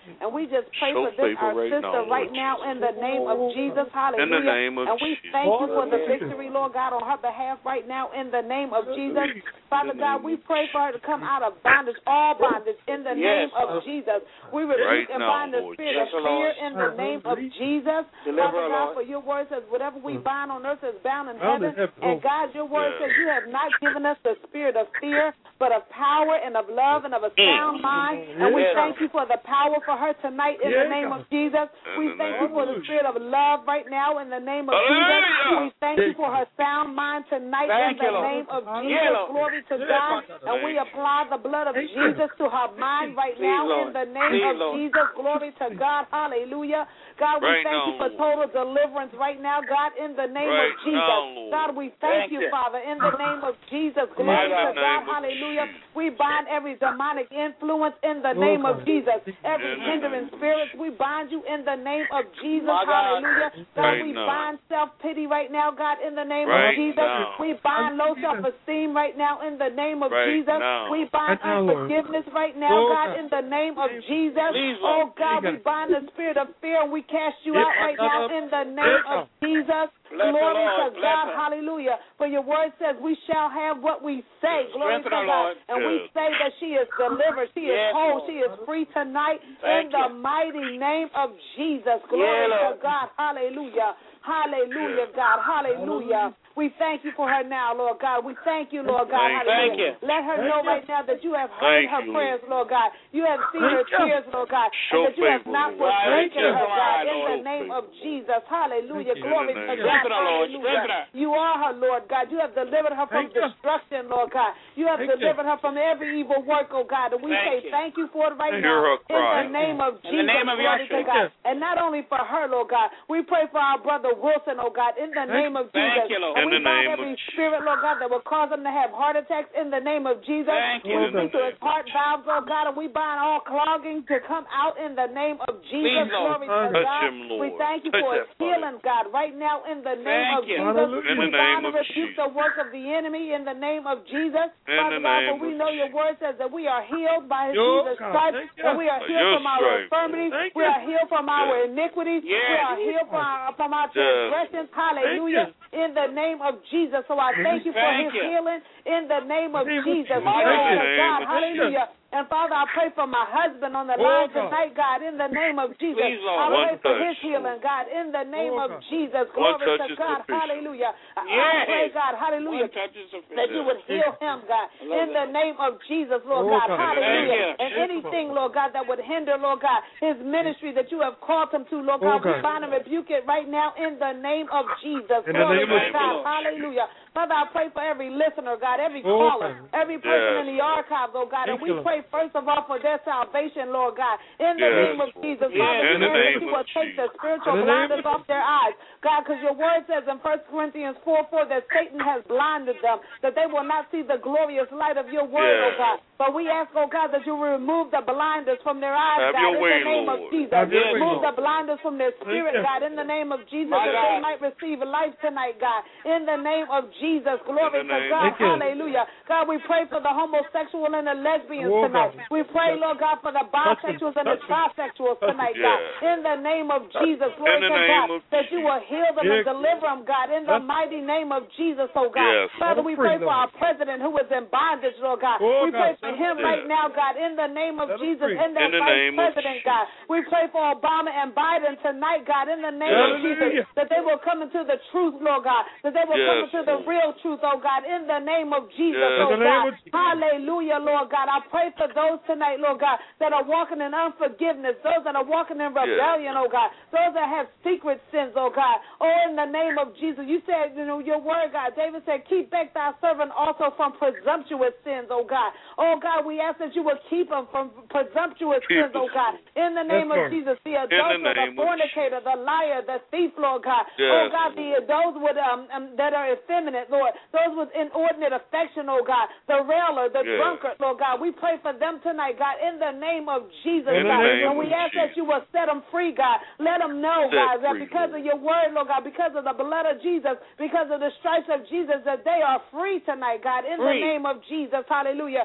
And we just pray Show for this, favor our right sister, now, right Lord now, Jesus. in the name of Jesus. Hallelujah. In the name of and we Jesus. thank you for the victory, Lord God, on her behalf right now, in the name of Jesus. Father God, we pray for her to come out of bondage, all bondage, in the Yes. name of Jesus. We rebuke Right and now, bind the Lord spirit Jesus. of fear in the name of Jesus. Deliver Father her, God, Lord. for your word says, whatever we bind on earth is bound in Bound in heaven. heaven. And God, your word Yes. says you have not given us the spirit of fear, but of power and of love and of a sound mind. And we Yes. thank you for the power for her tonight in the Yeah, name God. of Jesus. In We the thank name you for of the spirit of love right now in the name of Hallelujah. Jesus. We thank you for her sound mind tonight Thank in you, the Lord. name of Yeah, Jesus. Lord. Glory to Yeah, God. Father. And we apply the blood of Thank you. Jesus to her mind right Please, now Lord. in the name Please, of Lord. Jesus. Glory to God. Hallelujah. God, we Right thank now, you for total deliverance right now, God, in the name Right of Jesus. now, Lord. God, we thank, Thank you, you. Father, in the name of Jesus. In Glory the to name God. of Hallelujah. Jesus. We bind every demonic influence in the Oh, name of God. Jesus. Every In the hindering name of spirits, Jesus. we bind you in the name of Jesus. My God. Hallelujah. God, Right we now. bind self-pity right now, God, in the name Right of Jesus. now. We bind low self-esteem right now in the name of Right Jesus. now. We bind Right now, Lord. unforgiveness right now, Oh, God, God. in the name of Jesus. Please, Oh, Lord. God, we Jesus. bind the spirit of fear and we cast you Yes, out right now God. in the name of Jesus. Bless her, Glory Lord. to Bless God. her. Hallelujah. For your word says we shall have what we say. Yes. Glory to Strengthen her, God. Lord. And we Yes. say that she is delivered. She is Yes, whole. Lord. She is free tonight Thank in the you. mighty name of Jesus. Glory Yeah, to Lord. God. Hallelujah. Hallelujah, Yes. God. Hallelujah. We thank you for her now, Lord God. We thank you, Lord God. Thank Hallelujah. Thank you. Let her Thank know you. right now that you have heard Thank her you, prayers, Lord God. You have seen her Thank you. tears, Lord God, Show and that you have favor, not Lord. forsaken Thank you. her, God, in Lord. the name of Jesus. Hallelujah. Thank you. Glory In the to name God. of Strengthen her, Lord. Strengthen her. Hallelujah. You are her, Lord God. You have delivered her from Thank you. destruction, Lord God. You have Thank you. delivered her from every evil work, oh God. And we Thank say you. thank you for it right Thank you. now Hear her in cry. the name of In Jesus. the name of Glory to Yeshua. God. And not only for her, Lord God, we pray for our brother Wilson, oh God, in the Thank name of Thank Jesus. you, Lord. And In we the bind name of every Jesus. spirit, Lord God, that will cause him to have heart attacks in the name of Jesus. Thank you. We In the speak to his name of heart valves, oh God, and we bind all clogging to come out in the name of Jesus. Please, Lord. Glory to Touch God. him, Lord. We thank you Touch for his that body. healing, God, right now in the name Thank of you. Jesus. Hallelujah. In the We name bind and of rebuke Jesus. the work of the enemy in the name of Jesus. In Father the God, name for we of know your Jesus. word says that we are healed by Yo, Jesus' God. stripes, Thank you. and we are By healed your from our stripes, infirmities. Thank We you. are healed from our Yes. iniquities. Yes. We are healed from our, from our Yes. transgressions. Hallelujah. Thank In the name of Jesus. So I thank you for Thank his you. healing in the name of Name of Jesus. Jesus. My Glory God. to In the name God. of Hallelujah. And Father, I pray for my husband on the Oh, line God. tonight, God, in the name of Jesus. Please, Lord. I One pray for touch. his healing, God, in the name Oh, of God. Jesus. One Glory touch to is God. sufficient. Hallelujah. I- I Yes. pray, God, hallelujah, One touch is that sufficient. you would heal him, God, love in the that. name of Jesus, Lord Oh, God. God. Hallelujah. Thank you. And anything, Lord God, that would hinder, Lord God, his ministry that you have called him to, Lord Oh, God, we God. bind and rebuke it right now in the name of Jesus. In the Glory name to of God. Jesus. Hallelujah. Father, I pray for every listener, God, every Oh, caller, God. every person Yes. in the archives, oh God, and Thank we you, Lord. pray first of all for their salvation, Lord God, in the Yes. name of Jesus. Yes. Father, In we the ask that name you of will take the Jesus. spiritual In the name blinders of off their eyes, God, because your word says in First Corinthians four four that Satan has blinded them, that they will not see the glorious light of your word, Yes. oh God. But we ask, oh God, that you will remove the blinders from their eyes, Have God, your in way, the name Lord. of Jesus. Have your way, Remove Lord. the blinders from their spirit, you. God, in the name of Jesus, My that God. they might receive life tonight, God, in the name of Jesus. Glory In the to name God. of Jesus. Hallelujah. God, we pray for the homosexual and the lesbians Oh, tonight. God. We pray, Lord God, for the Touch them. bisexuals and the Touch them. trisexuals Touch them. tonight, God, Yes. in the name of Jesus. Glory In the to name God, of that you will heal them Yeah. and deliver them, God, in the Yes. mighty name of Jesus, oh God. Yes. Father, Let we them free, pray for Lord. our president who is in bondage, Lord God. Oh, We God. pray for Let him them right free. now, God, in the name of Let them Jesus, free. and that In the vice name of president, Jesus. God. We pray for Obama and Biden tonight, God, in the name of Yes. Jesus, that they will come into the truth, Lord God, that they will Yes, come into the Lord. real truth, oh God, in the name of Jesus, Yes. oh In the name God. of Jesus. Hallelujah, Lord God. I pray for those tonight, Lord God, that are walking in unforgiveness, those that are walking in rebellion, oh God, those that have secret sins, oh God. Oh, in the name of Jesus. You said, you know, your word, God. David said, keep back thy servant also from presumptuous sins, oh God. Oh God, we ask that you will keep them from presumptuous Keep sins, oh us, God. In the name Yes, of Lord. Jesus, the adulterer, the name of fornicator, the liar, the thief, Lord God. Yes, Oh God, the those with um, um that are effeminate, Lord. Those with inordinate affection, oh God. The railer, the Yes. drunkard, Lord God. We pray for them tonight, God, in the name of Jesus, In the God. name And of we ask that Jesus. you will set them free, God. Let them know, Set God, that free, because Lord. of your word, Lord God, because of the blood of Jesus, because of the stripes of Jesus, that they are free tonight, God, in the Free. name of Jesus. Hallelujah. And we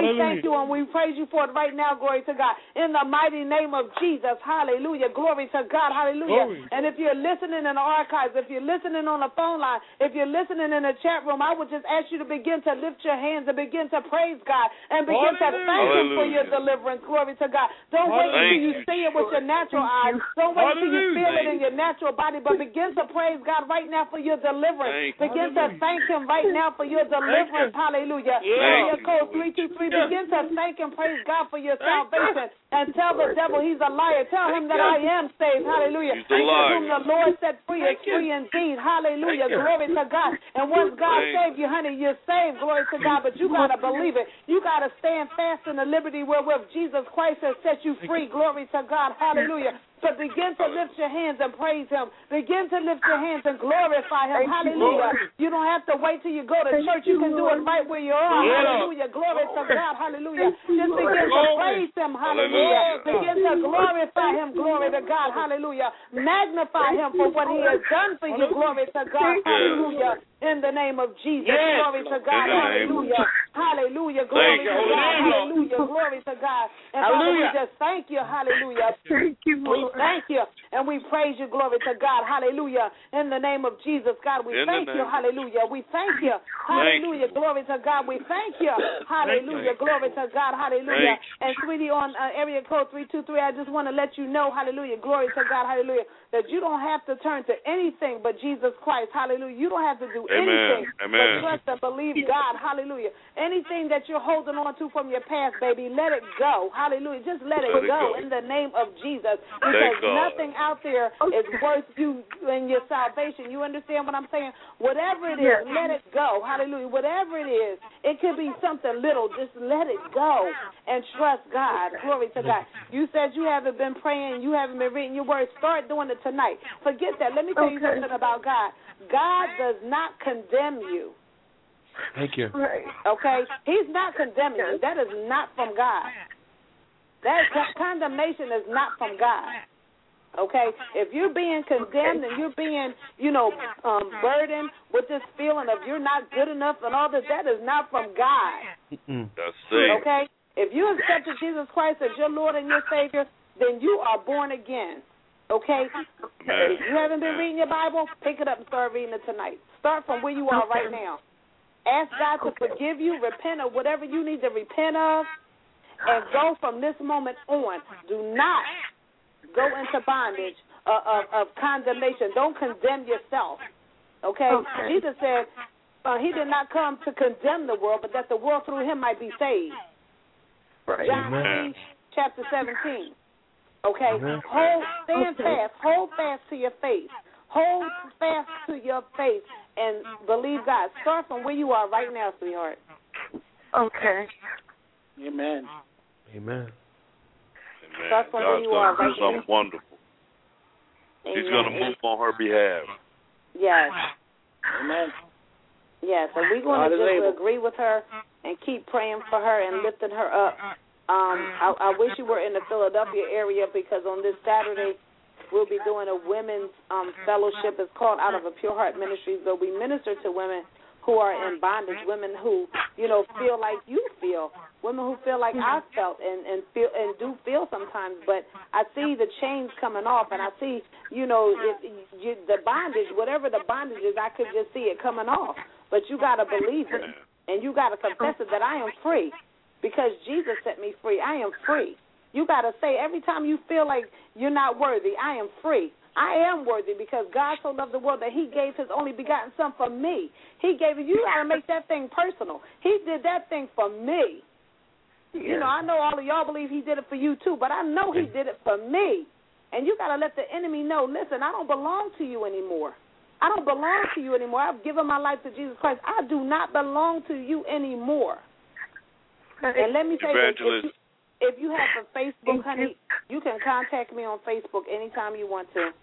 we thank you and we praise you for it right now, glory to God. In the mighty name of Jesus, hallelujah, glory to God, hallelujah. Glory. And if you're listening in the archives, if you're listening on the phone line, if you're listening in the chat room, I would just ask you to begin to lift your hands and begin to praise God and begin hallelujah. to thank him for your deliverance, glory to God. Don't hallelujah. wait until you see it with your natural eyes. Don't wait until you feel it in your natural body, but begin to praise God right now for your deliverance. Thank begin hallelujah. to thank him right now for your deliverance, hallelujah. Area code three two three, begin to thank and praise God for your salvation and tell the devil he's a liar. Tell him that I am saved, hallelujah. Because whom the Lord set free is free indeed, hallelujah, glory to God. And once God saved you, honey, you're saved, glory to God, but you got to believe it. You got to stand fast in the liberty wherewith Jesus Christ has set you free, glory to God, hallelujah. So begin to lift your hands and praise him. Begin to lift your hands and glorify him. Hallelujah. You don't have to wait till you go to church. You can do it right where you are. Hallelujah. Glory to God. Hallelujah. Just begin to praise him. Hallelujah. Begin to glorify him. Glory to God. Hallelujah. Magnify him for what he has done for you. Glory to God. Hallelujah. In the name of Jesus. Glory to God. Hallelujah. Hallelujah. Glory to God. Hallelujah. Glory to God. And Father, we just thank you. Hallelujah. Thank you, Lord. We thank you and we praise you. Glory to God. Hallelujah. In the name of Jesus, God, we in thank you. Hallelujah. We thank you. Hallelujah. Thank glory to God. We thank you. Hallelujah. Glory to God. Hallelujah. And sweetie, on uh, area code three two three, I just want to let you know, hallelujah, glory to God, hallelujah, that you don't have to turn to anything but Jesus Christ. Hallelujah. You don't have to do Amen. anything Amen. but trust and believe God. Hallelujah. Anything that you're holding on to from your past, baby, let it go. Hallelujah. Just let it, let go, it go in the name of Jesus. Because nothing out there is worth you and your salvation. You understand what I'm saying? Whatever it is, let it go. Hallelujah. Whatever it is, it could be something little. Just let it go and trust God. Glory to God. You said you haven't been praying, you haven't been reading your word. Start doing it tonight. Forget that. Let me tell okay. you something about God. God does not condemn you. Thank you. Okay? He's not condemning you. That is not from God. That condemnation is not from God. Okay? If you're being condemned and you're being, you know, um, burdened with this feeling of you're not good enough and all this, that is not from God. That's it. Okay? If you accepted Jesus Christ as your Lord and your Savior, then you are born again. Okay? If you haven't been reading your Bible, pick it up and start reading it tonight. Start from where you are right now. Ask God to forgive you, repent of whatever you need to repent of, and go from this moment on. Do not go into bondage of, of, of condemnation. Don't condemn yourself. Okay? okay. Jesus said uh, he did not come to condemn the world, but that the world through him might be saved. Right. John three, chapter seventeen. Okay? Amen. Hold, stand okay. fast. Hold fast to your faith. Hold fast to your faith and believe God. Start from where you are right now, sweetheart. Okay. Amen. Amen. Start from where you are right now. Something wonderful. Amen. He's going to move on her behalf. Yes. Amen. Yes, and we're going to just agree with her and keep praying for her and lifting her up. Um, I, I wish you were in the Philadelphia area because on this Saturday we'll be doing a women's um, fellowship. It's called Out of a Pure Heart Ministries, but we minister to women who are in bondage, women who, you know, feel like you feel, women who feel like I felt and, and feel and do feel sometimes. But I see the chains coming off, and I see, you know, it, you, the bondage, whatever the bondage is, I could just see it coming off. But you got to believe it, and you got to confess it that I am free because Jesus set me free. I am free. You got to say every time you feel like you're not worthy, I am free. I am worthy because God so loved the world that he gave his only begotten son for me. He gave it. You got to make that thing personal. He did that thing for me. Yeah. You know, I know all of y'all believe he did it for you too, but I know he did it for me. And you got to let the enemy know, listen, I don't belong to you anymore. I don't belong to you anymore. I've given my life to Jesus Christ. I do not belong to you anymore. And let me tell you, if you have a Facebook, honey, you can contact me on Facebook anytime you want to.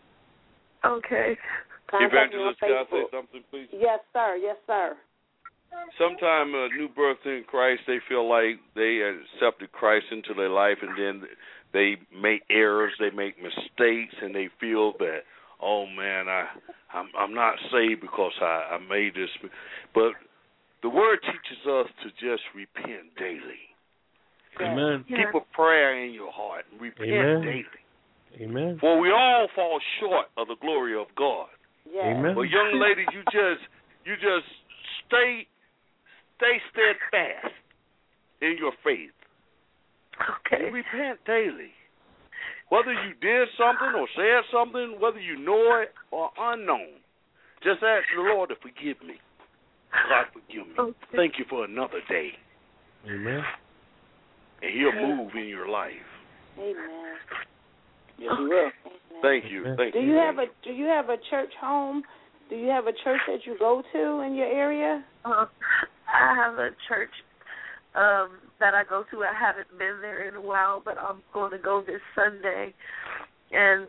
Okay. Contact Evangelist, can I say something, please? Yes, sir. Yes, sir. Sometimes a new birth in Christ, they feel like they accepted Christ into their life, and then they make errors, they make mistakes, and they feel that, oh man, I, I'm, I'm not saved because I, I made this. But the Word teaches us to just repent daily. Amen. Keep a prayer in your heart and repent Amen. daily. Amen. For we all fall short of the glory of God. Yes. Amen. But young ladies, you just you just stay stay steadfast in your faith. Okay. And repent daily. Whether you did something or said something, whether you know it or unknown, just ask the Lord to forgive me. God, forgive me. Okay. Thank you for another day. Amen. And He'll move in your life. Amen. Yes, He will. Thank you. Thank Do you. you have a Do you have a church home? Do you have a church that you go to in your area? Uh, I have a church um, that I go to. I haven't been there in a while, but I'm going to go this Sunday, and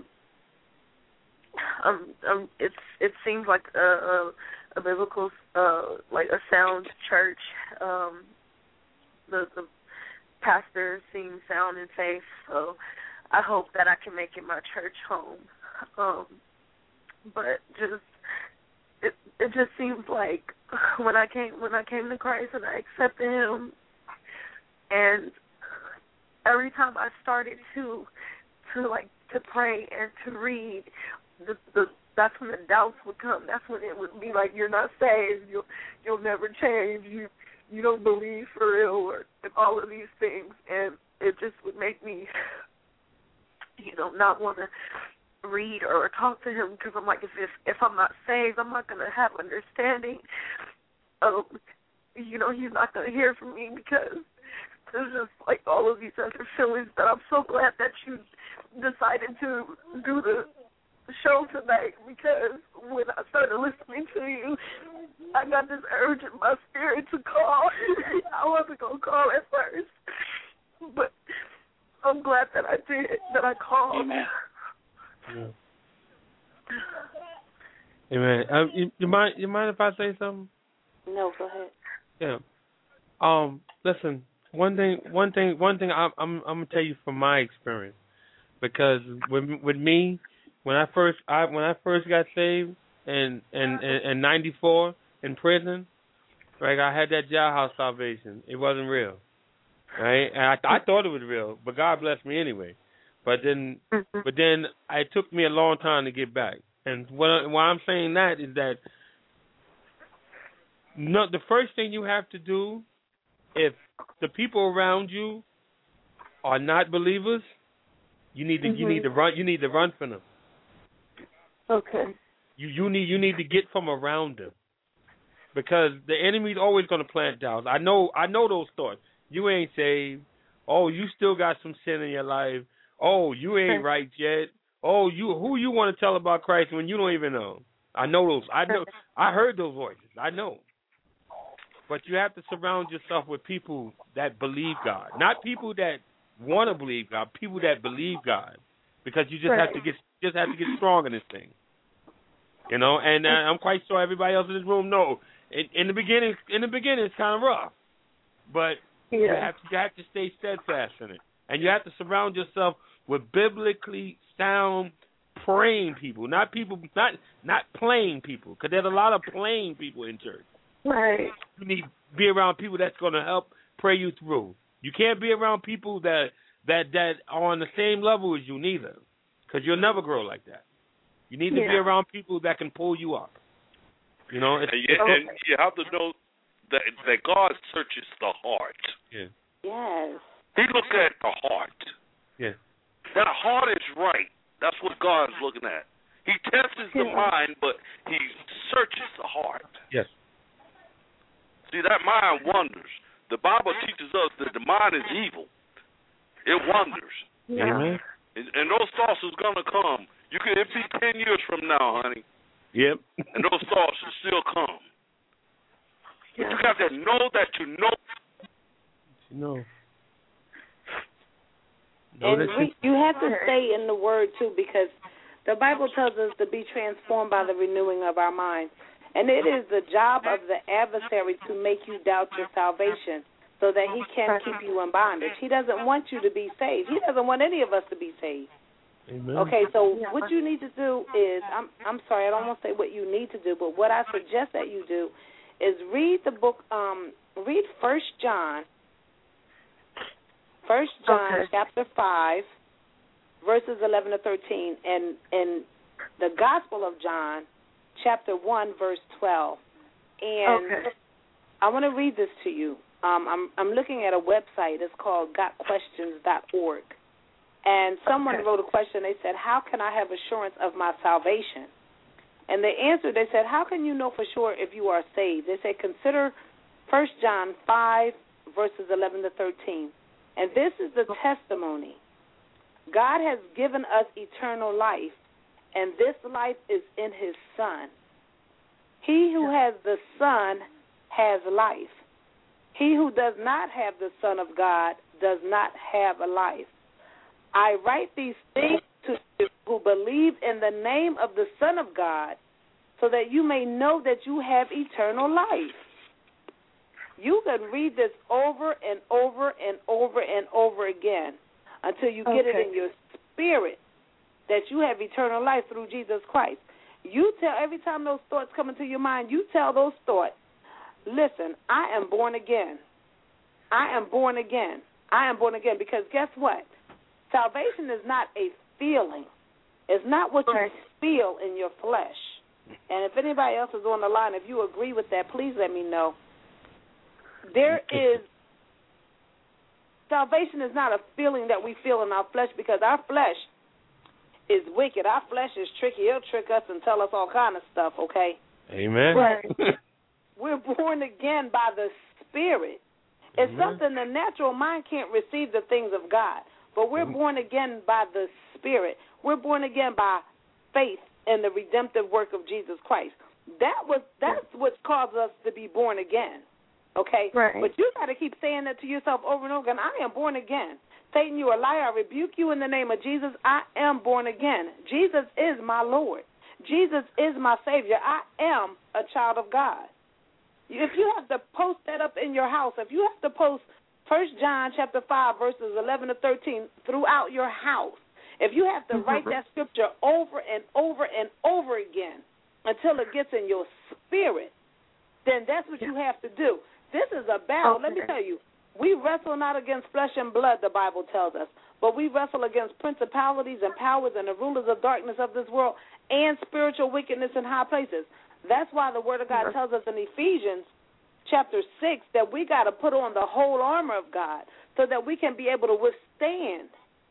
um, um, it's it seems like a, a, a biblical, uh, like a sound church. Um, the the pastor seems sound in faith, so I hope that I can make it my church home. Um, but just it it just seems like when I came when I came to Christ and I accepted Him, and every time I started to to like to pray and to read, the, the that's when the doubts would come. That's when it would be like, you're not saved, you'll you'll never change, you you don't believe for real, or and all of these things, and it just would make me, you know, not want to read or talk to Him, because I'm like, if, if if I'm not saved, I'm not going to have understanding. Um, you know, He's not going to hear from me, because there's just like all of these other feelings. But I'm so glad that you decided to do the show tonight, because when I started listening to you, I got this urge in my spirit to call. I wasn't going to call at first, but I'm glad that I did, that I called. Amen. Yeah. Amen. Um, you, you mind? You mind if I say something? No, go ahead. Yeah. Um. Listen. One thing. One thing. One thing. I'm. I'm. I'm gonna tell you from my experience, because with with me, when I first I when I first got saved in in in, in ninety-four in prison, right? I had that jailhouse salvation. It wasn't real, right? And I I thought it was real, but God blessed me anyway. But then, Mm-hmm. but then it took me a long time to get back. And what, why I'm saying that is that no, the first thing you have to do, if the people around you are not believers, you need to Mm-hmm. you need to run you need to run from them. Okay. You you need you need to get from around them, because the enemy's always going to plant doubts. I know I know those thoughts. You ain't saved. Oh, you still got some sin in your life. Oh, you ain't right yet. Oh, you who you want to tell about Christ when you don't even know? I know those. I know. I heard those voices. I know. But you have to surround yourself with people that believe God, not people that want to believe God. People that believe God, because you just Right. have to get just have to get strong in this thing. You know, and uh, I'm quite sure everybody else in this room know. In, in the beginning, in the beginning, it's kind of rough, but Yeah. you have to, you have to stay steadfast in it, and you have to surround yourself with biblically sound, praying people, not people, not not plain people, because there's a lot of plain people in church. Right. You need to be around people that's going to help pray you through. You can't be around people that that that are on the same level as you neither, because you'll never grow like that. You need to Yeah. be around people that can pull you up. You know, it's, And you, and you have to know that that God searches the heart. yeah, Yes. He looks at the heart. yeah, That heart is right. That's what God is looking at. He tests the Yeah. mind, but He searches the heart. yes, See, that mind wanders. The Bible teaches us that the mind is evil. It wanders. Yeah. amen. And, and those thoughts is going to come. You could it be ten years from now, honey, Yep. and those thoughts will still come. But Yeah. you got to know that you know. No. And we, you have to stay in the Word, too, because the Bible tells us to be transformed by the renewing of our minds. And it is the job of the adversary to make you doubt your salvation so that he can keep you in bondage. He doesn't want you to be saved. He doesn't want any of us to be saved. Amen. Okay, so what you need to do is, I'm I'm sorry, I don't want to say what you need to do, but what I suggest that you do is read the book, um, read First John, First John okay. chapter five, verses eleven to thirteen, and in the Gospel of John, chapter one, verse twelve. And okay. I want to read this to you. Um, I'm I'm looking at a website. It's called got questions dot org. And someone okay. wrote a question. They said, how can I have assurance of my salvation? And they answered, they said, how can you know for sure if you are saved? They said, consider First John five, verses eleven to thirteen. And this is the testimony. God has given us eternal life, and this life is in his Son. He who has the Son has life. He who does not have the Son of God does not have a life. I write these things to you who believe in the name of the Son of God, so that you may know that you have eternal life. You can read this over and over and over and over again until you get okay. it in your spirit that you have eternal life through Jesus Christ. You tell, every time those thoughts come into your mind, you tell those thoughts, listen, I am born again. I am born again. I am born again. Because guess what? Salvation is not a feeling. It's not what you feel in your flesh. And if anybody else is on the line, if you agree with that, please let me know. There is, salvation is not a feeling that we feel in our flesh, because our flesh is wicked. Our flesh is tricky. It'll trick us and tell us all kind of stuff, okay? Amen. Right. We're born again by the Spirit. It's Amen. something the natural mind can't receive, the things of God. But we're born again by the Spirit. We're born again by faith in the redemptive work of Jesus Christ. That was that's what caused us to be born again. Okay? Right. But you got to keep saying that to yourself over and over again. I am born again. Satan, you a liar. I rebuke you in the name of Jesus. I am born again. Jesus is my Lord. Jesus is my Savior. I am a child of God. If you have to post that up in your house, if you have to post First John chapter five, verses eleven to thirteen throughout your house, if you have to write that scripture over and over and over again until it gets in your spirit, then that's what you have to do. This is a battle. Okay. Let me tell you, we wrestle not against flesh and blood, the Bible tells us, but we wrestle against principalities and powers and the rulers of darkness of this world and spiritual wickedness in high places. That's why the Word of God tells us in Ephesians chapter six that we got to put on the whole armor of God so that we can be able to withstand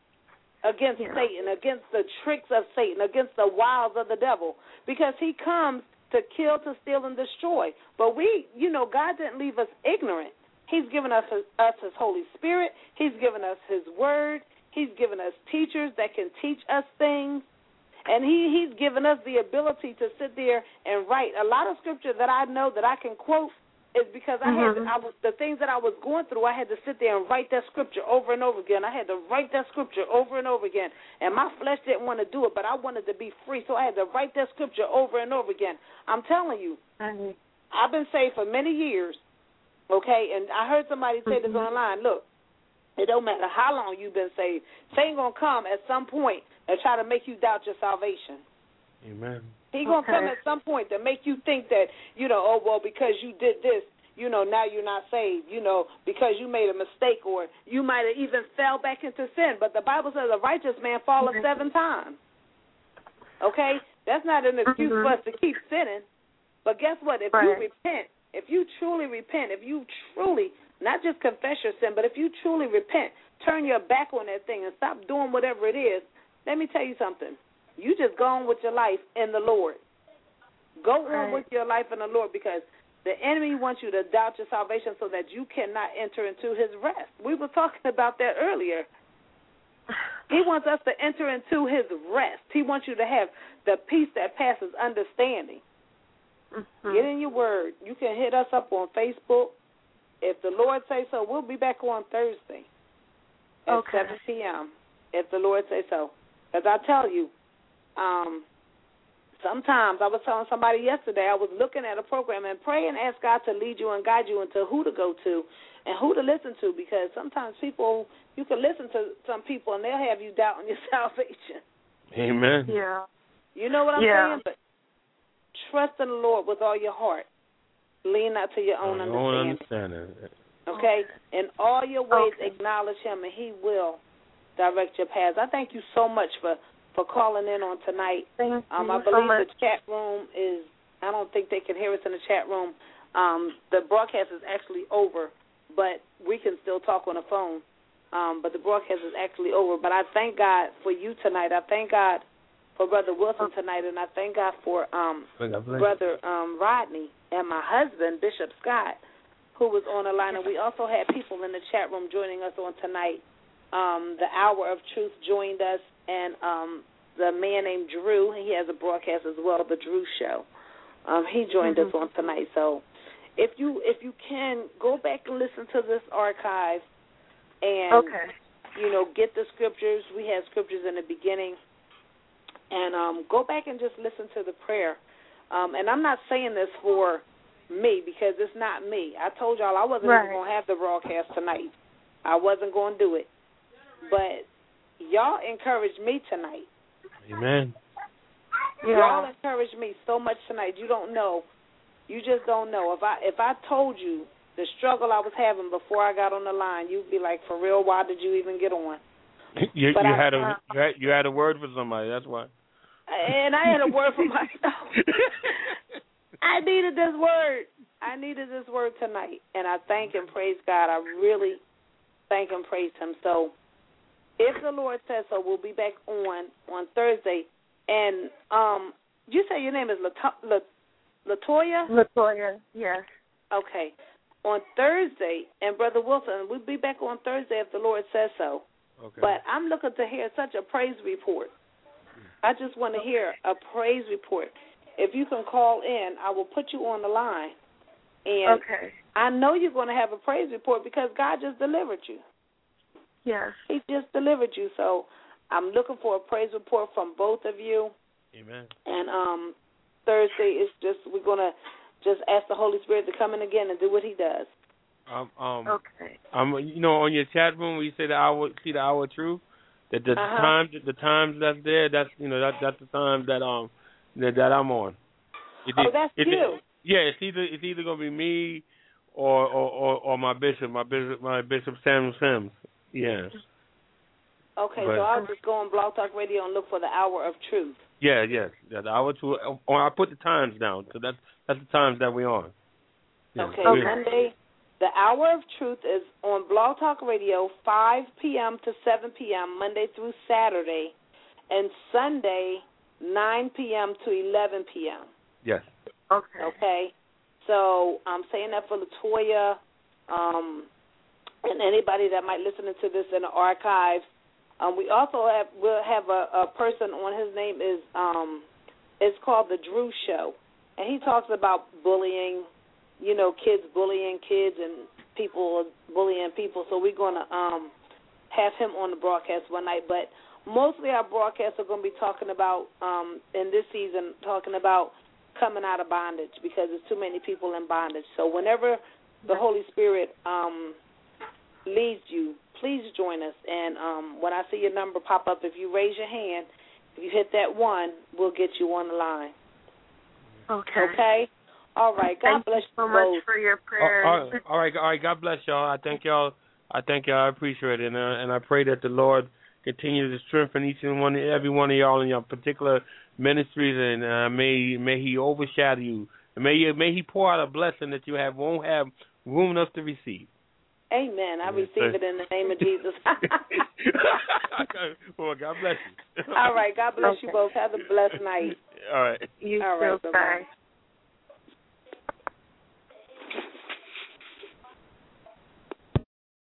against yeah. Satan, against the tricks of Satan, against the wiles of the devil, because he comes to kill, to steal, and destroy. But we, you know, God didn't leave us ignorant. He's given us his, us his Holy Spirit. He's given us his word. He's given us teachers that can teach us things. And he, he's given us the ability to sit there and write. A lot of scripture that I know that I can quote is because I mm-hmm. had to, I was, the things that I was going through, I had to sit there and write that scripture over and over again. I had to write that scripture over and over again. And my flesh didn't want to do it, but I wanted to be free, so I had to write that scripture over and over again. I'm telling you, mm-hmm. I've been saved for many years, okay, and I heard somebody say mm-hmm. this online. Look, it don't matter how long you've been saved. Satan going to come at some point and try to make you doubt your salvation. Amen. He's going to okay. come at some point to make you think that, you know, oh, well, because you did this, you know, now you're not saved, you know, because you made a mistake, or you might have even fell back into sin. But the Bible says a righteous man falleth mm-hmm. seven times. Okay? That's not an excuse mm-hmm. for us to keep sinning. But guess what? If right. you repent, if you truly repent, if you truly, not just confess your sin, but if you truly repent, turn your back on that thing and stop doing whatever it is, let me tell you something. You just go on with your life in the Lord. Go right. on with your life in the Lord, because the enemy wants you to doubt your salvation so that you cannot enter into his rest. We were talking about that earlier. He wants us to enter into his rest. He wants you to have the peace that passes understanding. Mm-hmm. Get in your word. You can hit us up on Facebook. If the Lord say so, we'll be back on Thursday at okay. seven p.m. if the Lord say so. As I tell you, um, sometimes I was telling somebody yesterday, I was looking at a program and pray and ask God to lead you and guide you into who to go to and who to listen to, because sometimes people, you can listen to some people and they'll have you doubting your salvation. Amen. Yeah. You know what I'm yeah. saying? But trust in the Lord with all your heart. Lean not to your own your understanding. Own understanding. Okay? In all your ways, okay. acknowledge him, and he will direct your paths. I thank you so much for, for calling in on tonight. Thank um, you I so believe much. the chat room is, I don't think they can hear us in the chat room. Um, the broadcast is actually over, but we can still talk on the phone. Um, but the broadcast is actually over. But I thank God for you tonight. I thank God for Brother Wilson tonight, and I thank God for um, Brother um, Rodney and my husband, Bishop Scott, who was on the line. And we also had people in the chat room joining us on tonight. Um, the Hour of Truth joined us, and um, the man named Drew, he has a broadcast as well, the Drew Show. Um, he joined mm-hmm. us on tonight. So if you if you can, go back and listen to this archive and, okay. you know, get the scriptures. We had scriptures in the beginning. And um, go back and just listen to the prayer. Um, and I'm not saying this for me because it's not me. I told y'all I wasn't right. even going to have the broadcast tonight. I wasn't going to do it. But y'all encouraged me tonight. Amen. Yeah. Y'all encouraged me so much tonight. You don't know. You just don't know. If I if I told you the struggle I was having before I got on the line, you'd be like, for real, why did you even get on? You, but you I, had a you had, you had a word for somebody. That's why. And I had a word for myself. I needed this word. I needed this word tonight, and I thank and praise God. I really thank and praise him. So if the Lord says so, we'll be back on on Thursday. And um, you say your name is Lato- La- Latoya? Latoya, yes. Okay. On Thursday, and Brother Wilson, we'll be back on Thursday if the Lord says so. Okay. But I'm looking to hear such a praise report. I just want to hear a praise report. If you can call in, I will put you on the line. And okay. I know you're going to have a praise report because God just delivered you. Yes. He just delivered you. So I'm looking for a praise report from both of you. Amen. And um, Thursday is just, we're going to just ask the Holy Spirit to come in again and do what he does. Um, um, okay. Um, you know, on your chat room where you say the hour, see the hour of truth, that the uh-huh. times, the times that's there, that's you know that that's the time that um that, that I'm on. It, oh, it, that's it, you. It, yeah, it's either it's either gonna be me or or, or, or my bishop, my bishop, my bishop Samuel Sims. Yeah. Okay, but, so I'll just go on Blog Talk Radio and look for the hour of truth. Yeah, yes, yeah, the hour of truth. Or I put the times down, so that's that's the times that we're on. Yeah. Okay, okay, Monday. The Hour of Truth is on Blog Talk Radio, five p.m. to seven p.m., Monday through Saturday, and Sunday, nine p.m. to eleven p.m. Yes. Okay. Okay? So I'm saying that for Latoya um, and anybody that might listen to this in the archives. Um, we also have, we'll have a, a person on, his name is, um, it's called The Drew Show, and he talks about bullying, you know, kids bullying kids and people bullying people. So we're going to um, have him on the broadcast one night. But mostly our broadcasts are going to be talking about, um, in this season, talking about coming out of bondage because there's too many people in bondage. So whenever the Holy Spirit um, leads you, please join us. And um, when I see your number pop up, if you raise your hand, if you hit that one, we'll get you on the line. Okay. Okay? All right. God thank bless you so you much both. for your All, prayers. all, right, all right, all right. God bless y'all. I thank y'all. I thank y'all. I appreciate it, and uh, and I pray that the Lord continue to strengthen each and one, every one of y'all in your particular ministries, and uh, may may He overshadow you, and may may He pour out a blessing that you have won't have room enough to receive. Amen. I Yes, receive sir. it in the name of Jesus. Well, God bless you. All right. God bless Okay. you both. Have a blessed night. All right. You All too. right, bye-bye. Bye.